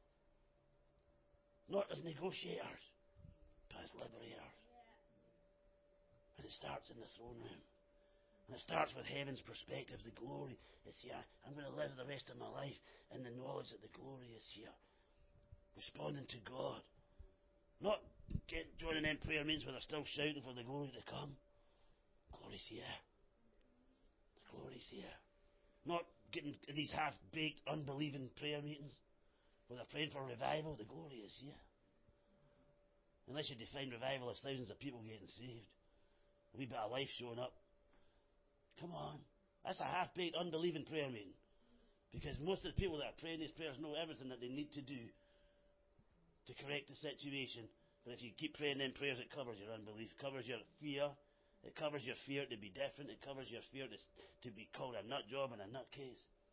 S1: Not as negotiators, but as liberators. And it starts in the throne room. And it starts with heaven's perspective. The glory is here. I'm going to live the rest of my life in the knowledge that the glory is here. Responding to God. Not get, joining in prayer meetings where they're still shouting for the glory to come. The glory's here. The glory's here. Not getting in these half-baked, unbelieving prayer meetings where they're praying for revival. The glory is here. Unless you define revival as thousands of people getting saved. A wee bit of life showing up. Come on. That's a half-baked, unbelieving prayer meeting. Because most of the people that are praying these prayers know everything that they need to do to correct the situation. But if you keep praying them prayers, it covers your unbelief. It covers your fear. It covers your fear to be different. It covers your fear to, to be called a nut job and a nutcase.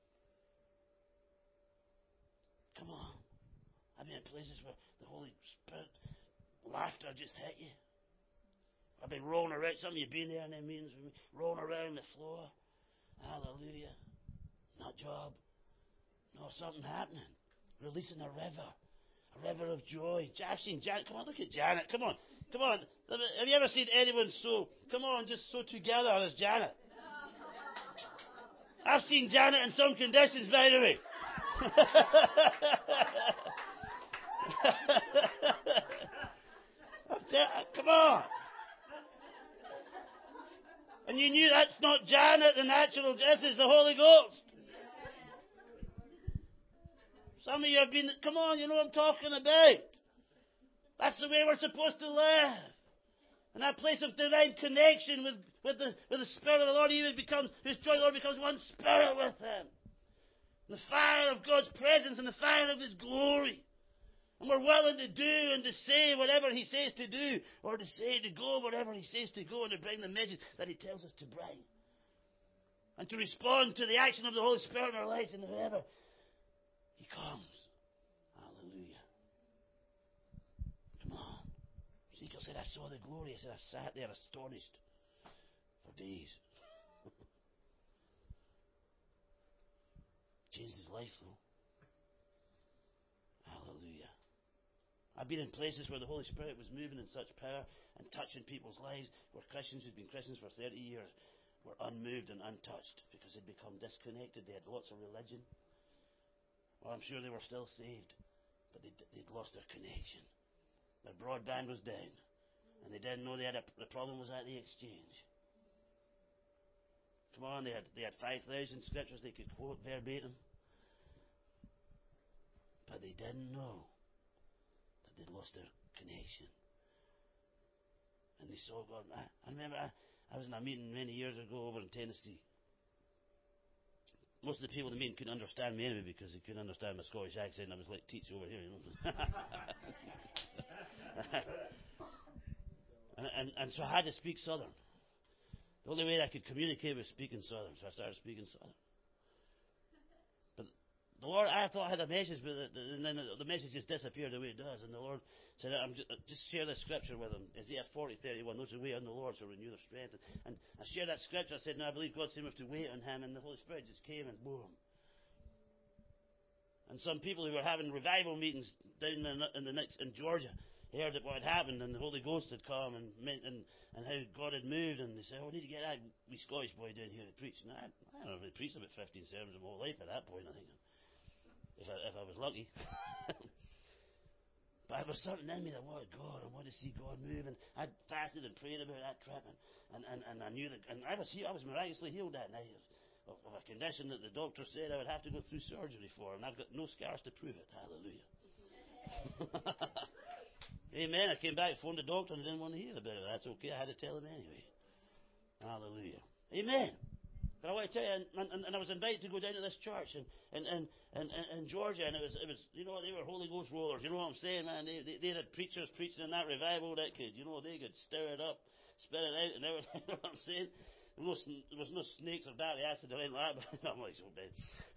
S1: Come on. I've been in places where the Holy Spirit, laughter just hit you. I've been rolling around. Some of you have been there in them meetings with me, rolling around the floor. Hallelujah. Nut job. No, something happening. Releasing a river. A river of joy. I've seen Janet. Come on, look at Janet. Come on. Come on. Have you ever seen anyone so, come on, just so together as Janet? I've seen Janet in some conditions, by the way. Come on. And you knew that's not Janet, the natural. This is the Holy Ghost. Some of you have been, come on, you know what I'm talking about. That's the way we're supposed to live. In that place of divine connection with, with, the, with the Spirit of the Lord, He becomes, whose joy, the Lord, becomes one spirit with Him. The fire of God's presence and the fire of His glory. And we're willing to do and to say whatever He says to do, or to say to go wherever He says to go, and to bring the message that He tells us to bring. And to respond to the action of the Holy Spirit in our lives, and wherever He comes. Hallelujah. Come on. Ezekiel said, I saw the glory. I said, I sat there astonished for days. Changed his life, though. Hallelujah. I've been in places where the Holy Spirit was moving in such power and touching people's lives, where Christians who'd been Christians for thirty years were unmoved and untouched because they'd become disconnected. They had lots of religion. Well, I'm sure they were still saved, but they'd, they'd lost their connection. Their broadband was down, and they didn't know they had a, the problem was at the exchange. Come on, they had they had five thousand scriptures they could quote verbatim, but they didn't know that they'd lost their connection. And they saw God. I, I remember I, I was in a meeting many years ago over in Tennessee. Most of the people in the meeting couldn't understand me anyway because they couldn't understand my Scottish accent. I was like teach over here, you know. and, and, and so I had to speak Southern. The only way I could communicate was speaking Southern, so I started speaking Southern. But the Lord, I thought I had a message, but the, the, and then the, the message just disappeared the way it does. And the Lord said, I'm just, just share this scripture with them. Isaiah forty, thirty-one. Those who wait on the Lord shall renew their strength. And, and I shared that scripture. I said, no, I believe God said we have to wait on Him. And the Holy Spirit just came and boom. And some people who were having revival meetings down in the, in the next in Georgia heard that what had happened, and the Holy Ghost had come, and and and how God had moved, and they said, "Oh, we need to get that wee Scottish boy down here to preach." And I, I don't know, really preached about fifteen sermons of my whole life at that point, I think, if I, if I was lucky. But there was something in me that wanted God, I wanted to see God move, and I fasted and prayed about that trip, and and, and, and I knew that, and I was healed, I was miraculously healed that night of, of, of a condition that the doctor said I would have to go through surgery for, and I've got no scars to prove it. Hallelujah. Amen. I came back, phoned the doctor, and I didn't want to hear about it. That's okay. I had to tell him anyway. Hallelujah. Amen. But I want to tell you, and, and, and I was invited to go down to this church in, in, in, in, in Georgia, and it was, it was, you know, they were Holy Ghost rollers. You know what I'm saying, man? They, they, they had preachers preaching in that revival that could, you know, they could stir it up. spit it out and everything. You know what I'm saying? There was, no, there was no snakes or battery acid or anything like that. But I'm like, so bad.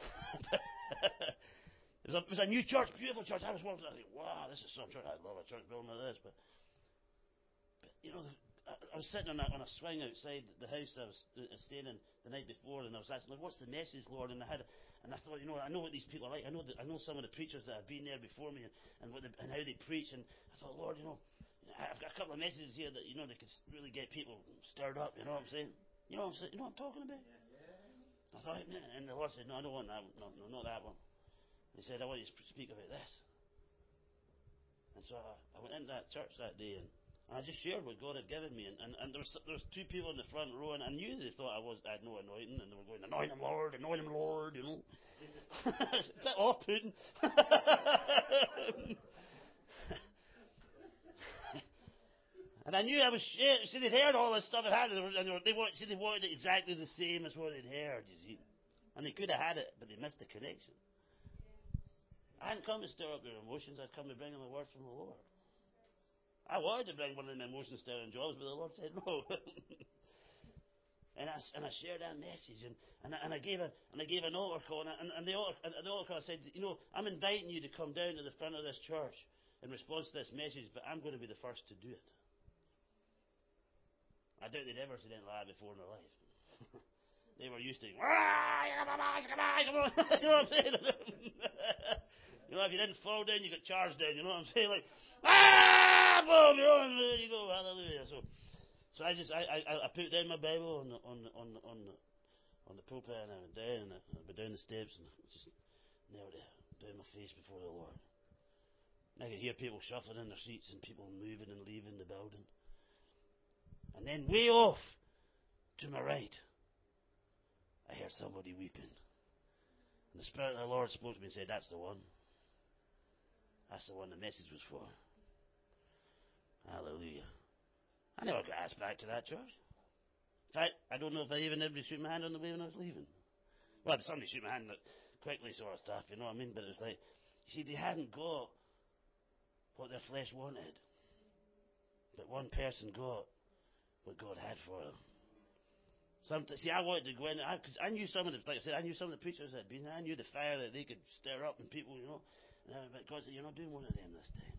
S1: It was, a, it was a new church, beautiful church. I was walking, I was like, wow, this is some church. I'd love a church building like this. But, but you know, the, I, I was sitting on a, on a swing outside the house I was staying in the night before, and I was asking, like, what's the message, Lord? And I had, and I thought, you know, I know what these people are like. I know, the, I know some of the preachers that have been there before me, and, and, what they, and how they preach. And I thought, Lord, you know, I've got a couple of messages here that, you know, they could really get people stirred up. You know what I'm saying? You know what I'm saying? You know what I'm talking about? Yeah. I thought, and the Lord said, no, I don't want that one. No, no, not that one. He said, I want you to speak about this. And so I, I went into that church that day, and, and I just shared what God had given me. And, and, and there was there was two people in the front row, and I knew they thought I was I had no anointing, and they were going, anoint him, Lord, anoint him, Lord, you know. It's a bit off-putting. And I knew I was shit. See, they'd heard all this stuff I had, and they, were, and they, were, they, wanted, see, they wanted it exactly the same as what they'd heard, you see. And they could have had it, but they missed the connection. I hadn't come to stir up their emotions. I'd come to bring them a word from the Lord. I wanted to bring one of them emotion-stirring jobs, but the Lord said no. and I and I shared that message, and and I, and I gave a and I gave an altar call, and, and, and the altar and the altar call said, you know, I'm inviting you to come down to the front of this church in response to this message, but I'm going to be the first to do it. I doubt they'd ever seen anything like that before in their life. They were used to, come on, come on, come on. You know what I'm saying? You know, if you didn't fall down, you got charged down. You know what I'm saying? Like, ah, boom, you know, and there you go, hallelujah. So, so I just, I, I, I put down my Bible on the, on the, on the, on the, on the pulpit, and I went down, and I went down the steps, and I just knelt down my face before the Lord. And I could hear people shuffling in their seats, and people moving and leaving the building. And then way off to my right, I heard somebody weeping. And the Spirit of the Lord spoke to me and said, that's the one. That's the one the message was for. Hallelujah. I never got asked back to that church. In fact, I don't know if I even ever shoot my hand on the way when I was leaving. Well, somebody shoot my hand quickly sort of stuff, you know what I mean? But it was like, you see, they hadn't got what their flesh wanted. But one person got what God had for them. Sometimes, see, I wanted to go in, because I, I knew some of the, like I said, I knew some of the preachers that had been there. I knew the fire that they could stir up in people, you know. And I, but God said, you're not doing one of them this time.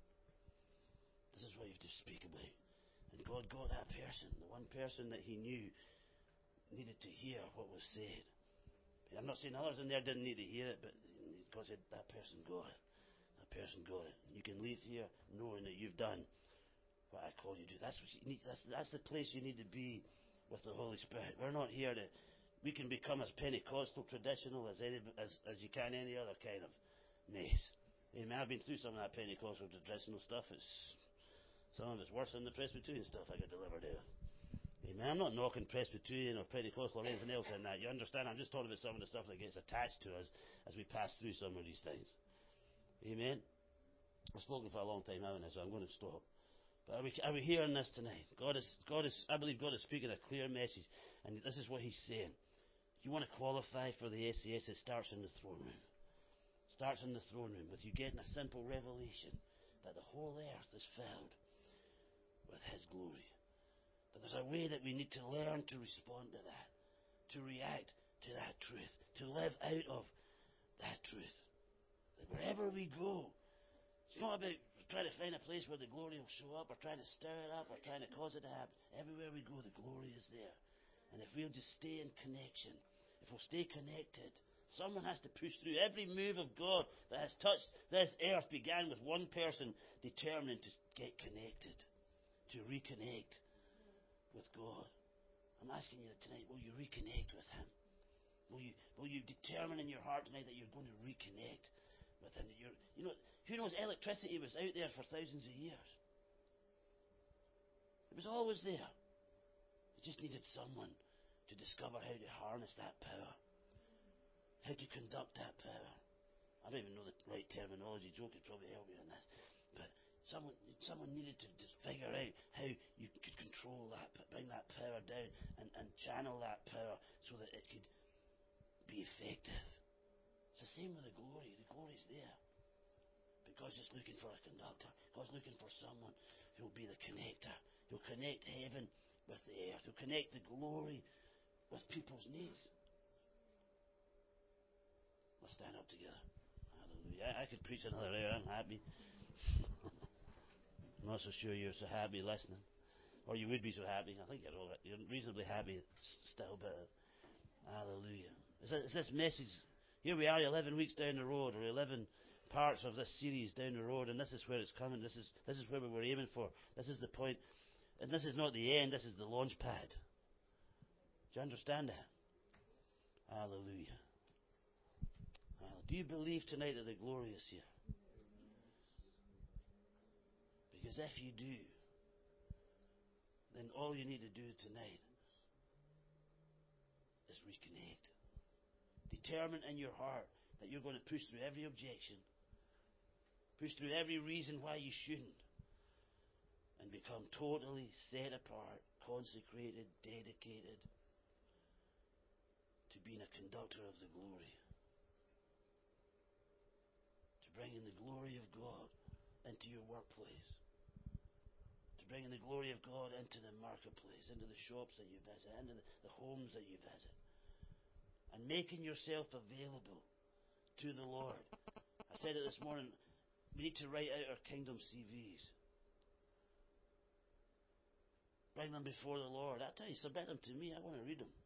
S1: This is what you have to speak about. And God got that person, the one person that He knew needed to hear what was said. I'm not saying others in there didn't need to hear it, but God said, that person got it. That person got it. You can leave here knowing that you've done what I called you to do. That's what you need. That's, that's the place you need to be with the Holy Spirit. We're not here to. We can become as Pentecostal traditional as any, as as you can any other kind of mess. Amen. I've been through some of that Pentecostal traditional stuff. It's some of it's worse than the Presbyterian stuff I got delivered out of. Amen. I'm not knocking Presbyterian or Pentecostal or anything else in that. You understand? I'm just talking about some of the stuff that gets attached to us as we pass through some of these things. Amen. I've spoken for a long time, haven't I? So I'm going to stop. But are we, are we hearing this tonight? God is, God is, I believe God is speaking a clear message. And this is what He's saying. You want to qualify for the S C S, it starts in the throne room. It starts in the throne room with you getting a simple revelation that the whole earth is filled with His glory. That there's a way that we need to learn to respond to that, to react to that truth, to live out of that truth. That wherever we go, it's not about trying to find a place where the glory will show up, or trying to stir it up, or trying to cause it to happen. Everywhere we go, the glory is there. And if we'll just stay in connection, if we'll stay connected, someone has to push through. Every move of God that has touched this earth began with one person determining to get connected, to reconnect with God. I'm asking you tonight, will you reconnect with Him? Will you, will you determine in your heart tonight that you're going to reconnect with Him? That you're, you know, who knows, electricity was out there for thousands of years. It was always there. It just needed someone to discover how to harness that power, how to conduct that power. I don't even know the right terminology. Joe could probably help me on this. But someone someone needed to just figure out how you could control that, bring that power down, and, and channel that power so that it could be effective. It's the same with the glory. The glory's there. But God's just looking for a conductor. God's looking for someone who will be the connector. He'll connect heaven with the earth. He'll connect the glory with people's needs. Let's stand up together. Hallelujah. I, I could preach another hour. I'm happy. I'm not so sure you're so happy listening. Or you would be so happy. I think you're, all right. You're reasonably happy still, but hallelujah. Is this, is this message, here we are eleven weeks down the road, or eleven parts of this series down the road, and this is where it's coming. This is, this is where we were aiming for. This is the point. And this is not the end, this is the launch pad. Do you understand that? Hallelujah. Do you believe tonight that the glory is here? Because if you do, then all you need to do tonight is reconnect. Determine in your heart that you're going to push through every objection, push through every reason why you shouldn't, and become totally set apart, consecrated, dedicated to being a conductor of the glory. To bringing the glory of God into your workplace. To bringing the glory of God into the marketplace, into the shops that you visit, into the, the homes that you visit. And making yourself available to the Lord. I said it this morning, we need to write out our kingdom C Vs. Bring them before the Lord. I tell you, submit them to me. I want to read them.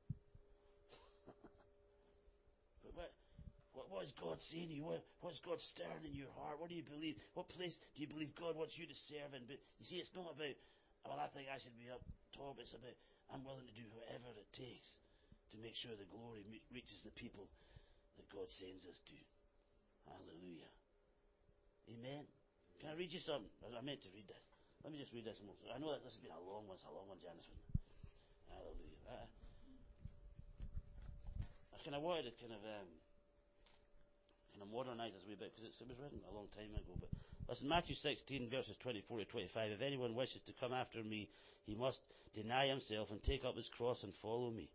S1: But what, what, what is God saying to you? What, what's God stirring in your heart? What do you believe? What place do you believe God wants you to serve in? But you see, it's not about, well, I think I should be up top. It's about, I'm willing to do whatever it takes to make sure the glory reaches the people that God sends us to. Hallelujah. Amen. Can I read you something? I meant to read this. Let me just read this. I know that this has been a long one. It's a long one, Janice. Hallelujah. I, I kind of wanted to kind of um, kind of modernise this a wee bit because it was written a long time ago. But listen, Matthew sixteen, verses twenty-four to twenty-five. If anyone wishes to come after me, he must deny himself and take up his cross and follow me.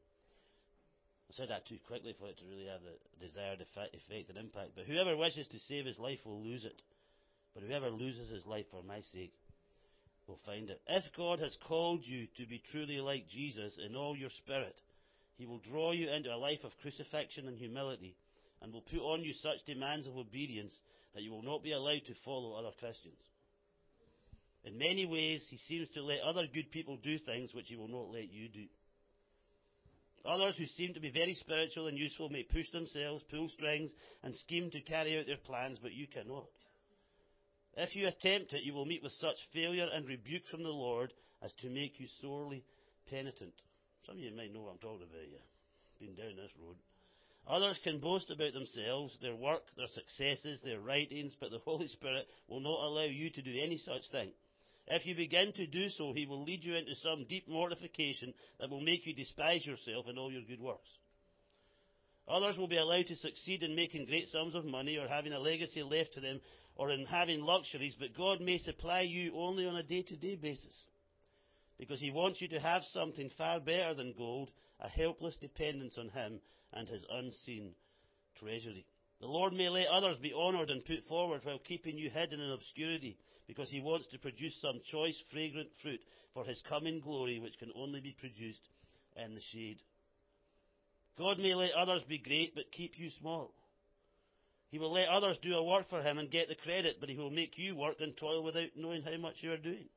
S1: I said that too quickly for it to really have the desired effect and impact. But whoever wishes to save his life will lose it. But whoever loses his life for my sake will find it. If God has called you to be truly like Jesus in all your spirit, He will draw you into a life of crucifixion and humility, and will put on you such demands of obedience that you will not be allowed to follow other Christians. In many ways, He seems to let other good people do things which He will not let you do. Others who seem to be very spiritual and useful may push themselves, pull strings, and scheme to carry out their plans, but you cannot. If you attempt it, you will meet with such failure and rebuke from the Lord as to make you sorely penitent. Some of you might know what I'm talking about. Yeah, been down this road. Others can boast about themselves, their work, their successes, their writings, but the Holy Spirit will not allow you to do any such thing. If you begin to do so, He will lead you into some deep mortification that will make you despise yourself and all your good works. Others will be allowed to succeed in making great sums of money or having a legacy left to them or in having luxuries, but God may supply you only on a day-to-day basis because He wants you to have something far better than gold, a helpless dependence on Him and His unseen treasury. The Lord may let others be honoured and put forward while keeping you hidden in obscurity because He wants to produce some choice, fragrant fruit for His coming glory which can only be produced in the shade. God may let others be great but keep you small. He will let others do a work for Him and get the credit, but He will make you work and toil without knowing how much you are doing.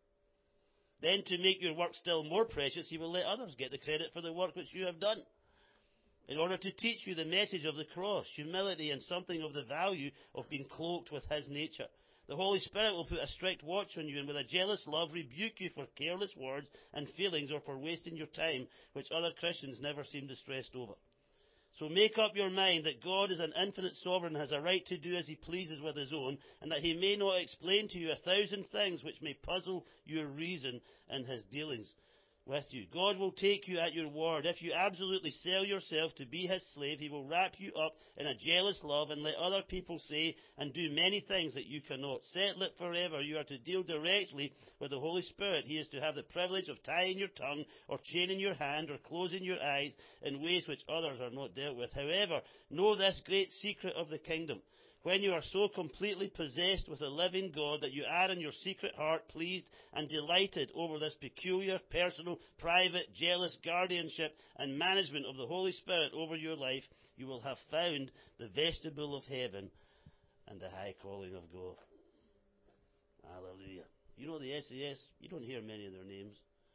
S1: Then to make your work still more precious, He will let others get the credit for the work which you have done, in order to teach you the message of the cross, humility, and something of the value of being cloaked with His nature. The Holy Spirit will put a strict watch on you and with a jealous love rebuke you for careless words and feelings or for wasting your time, which other Christians never seem distressed over. So make up your mind that God is an infinite sovereign and has a right to do as He pleases with His own, and that He may not explain to you a thousand things which may puzzle your reason in His dealings with you. God will take you at your word. If you absolutely sell yourself to be His slave, He will wrap you up in a jealous love and let other people say and do many things that you cannot. Settle it forever. You are to deal directly with the Holy Spirit. He is to have the privilege of tying your tongue or chaining your hand or closing your eyes in ways which others are not dealt with. However, know this great secret of the kingdom. When you are so completely possessed with the living God that you are in your secret heart pleased and delighted over this peculiar, personal, private, jealous guardianship and management of the Holy Spirit over your life, you will have found the vestibule of heaven and the high calling of God. Hallelujah. You know the S A S, you don't hear many of their names.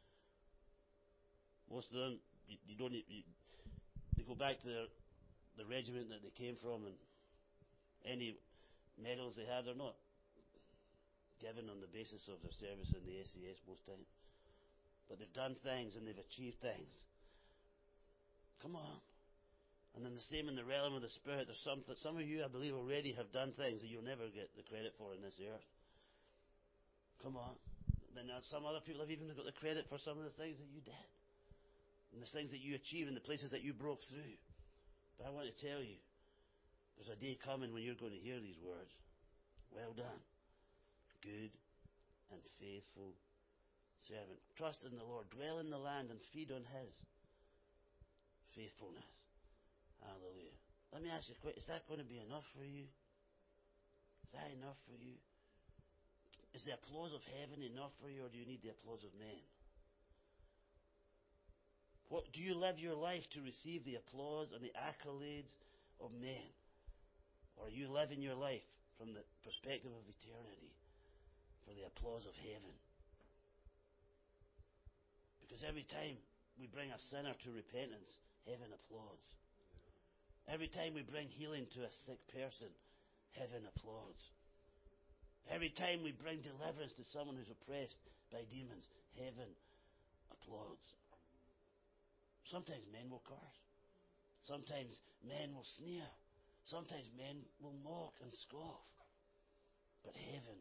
S1: Most of them, you, you don't. You, they go back to their, the regiment that they came from, and any medals they have, they're not given on the basis of their service in the S A S most times. But they've done things and they've achieved things. Come on. And then the same in the realm of the Spirit. There's some, some of you, I believe, already have done things that you'll never get the credit for in this earth. Come on. Then some other people have even got the credit for some of the things that you did. And the things that you achieved and the places that you broke through. But I want to tell you, there's a day coming when you're going to hear these words. Well done, good and faithful servant. Trust in the Lord, dwell in the land and feed on His faithfulness. Hallelujah. Let me ask you a question. Is that going to be enough for you? Is that enough for you? Is the applause of heaven enough for you, or do you need the applause of men? What, do you live your life to receive the applause and the accolades of men? Or are you living your life from the perspective of eternity for the applause of heaven? Because every time we bring a sinner to repentance, heaven applauds. Every time we bring healing to a sick person, heaven applauds. Every time we bring deliverance to someone who's oppressed by demons, heaven applauds. Sometimes men will curse. Sometimes men will sneer. Sometimes men will mock and scoff. But heaven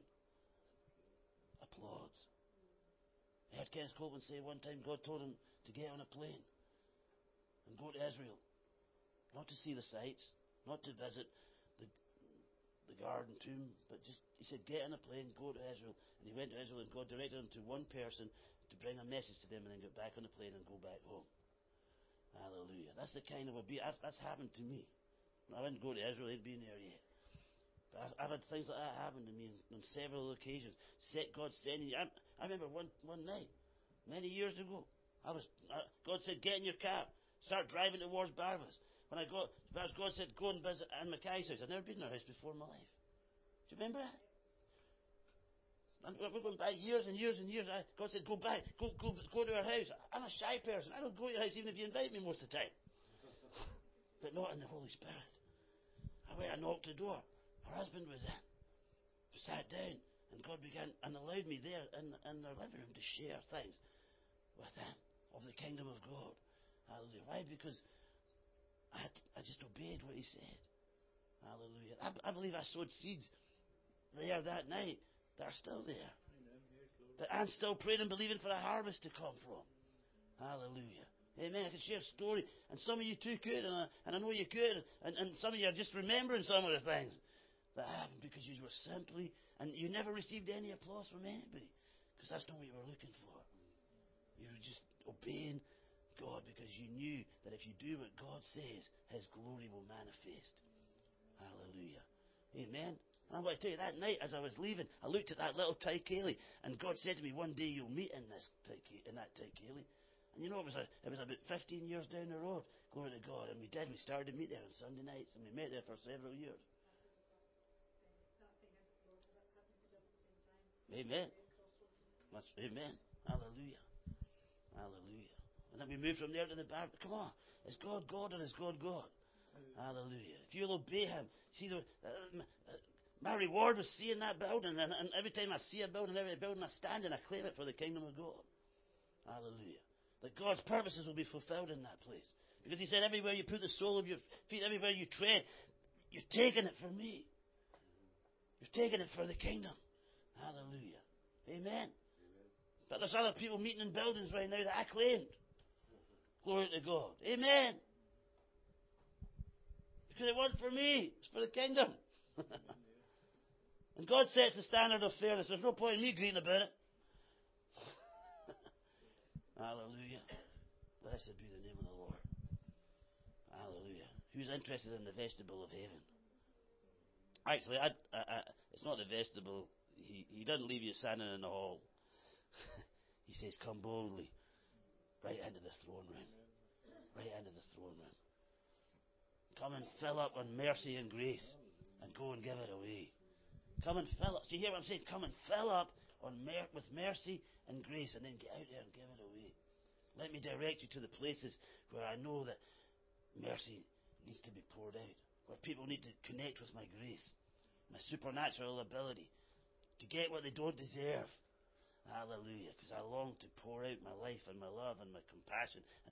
S1: applauds. I heard Kenneth Copeland say one time God told him to get on a plane and go to Israel. Not to see the sights, not to visit the, the garden tomb, but just, he said, get on a plane, go to Israel. And he went to Israel and God directed him to one person to bring a message to them and then get back on the plane and go back home. Hallelujah. That's the kind of obedience. That's happened to me. I didn't go to Israel, they'd been there yet. But I've, I've had things like that happen to me on, on several occasions. Set God sending you. I, I remember one, one night, many years ago, I was uh, God said, get in your car, start driving towards Barnabas. When I got, God said, go and visit Anne Mackay's house. I'd never been in her house before in my life. Do you remember that? And we're going back years and years and years. I, God said, go back, go, go, go to her house. I'm a shy person. I don't go to your house even if you invite me most of the time. But not in the Holy Spirit. I went and knocked the door. Her husband was in. We sat down, and God began and allowed me there in, in their living room to share things with him of the kingdom of God. Hallelujah. Why? Because I, had, I just obeyed what he said. Hallelujah. I, I believe I sowed seeds there that night that are still there. That I'm still praying and believing for a harvest to come from. Hallelujah. Amen. I can share a story, and some of you too could, and I, and I know you could, and, and some of you are just remembering some of the things that happened because you were simply, and you never received any applause from anybody, because that's not what you were looking for. You were just obeying God because you knew that if you do what God says, His glory will manifest. Hallelujah. Amen. And I want to tell you, that night as I was leaving, I looked at that little Tykeli, and God said to me, one day you'll meet in this in that Tykeli. And you know, it was, a, it was about fifteen years down the road. Glory to God. And we did. We started to meet there on Sunday nights. And we met there for several years. Amen. That's, amen. Hallelujah. Hallelujah. And then we moved from there to the bar. Come on. Is God God or is God God? Hallelujah. If you'll obey Him. See, the, uh, uh, my reward was seeing that building. And, and every time I see a building, every building I stand in, I claim it for the kingdom of God. Hallelujah. That God's purposes will be fulfilled in that place. Because He said, everywhere you put the sole of your feet, everywhere you tread, you're taking it for me. You're taking it for the kingdom. Hallelujah. Amen. Amen. But there's other people meeting in buildings right now that I claimed. Glory to God. Amen. Because it wasn't for me. It's for the kingdom. And God sets the standard of fairness. There's no point in me greeting about it. Hallelujah. Blessed be the name of the Lord. Hallelujah. Who's interested in the vestibule of heaven? Actually, I, I, I, it's not the vestibule. He, he doesn't leave you standing in the hall. He says, come boldly right into the throne room. Right into the throne room. Come and fill up on mercy and grace and go and give it away. Come and fill up. Do you hear what I'm saying? Come and fill up on mer- with mercy and grace, and then get out there and give it away. Let me direct you to the places where I know that mercy needs to be poured out, where people need to connect with my grace, my supernatural ability to get what they don't deserve. Hallelujah. Because I long to pour out my life and my love and my compassion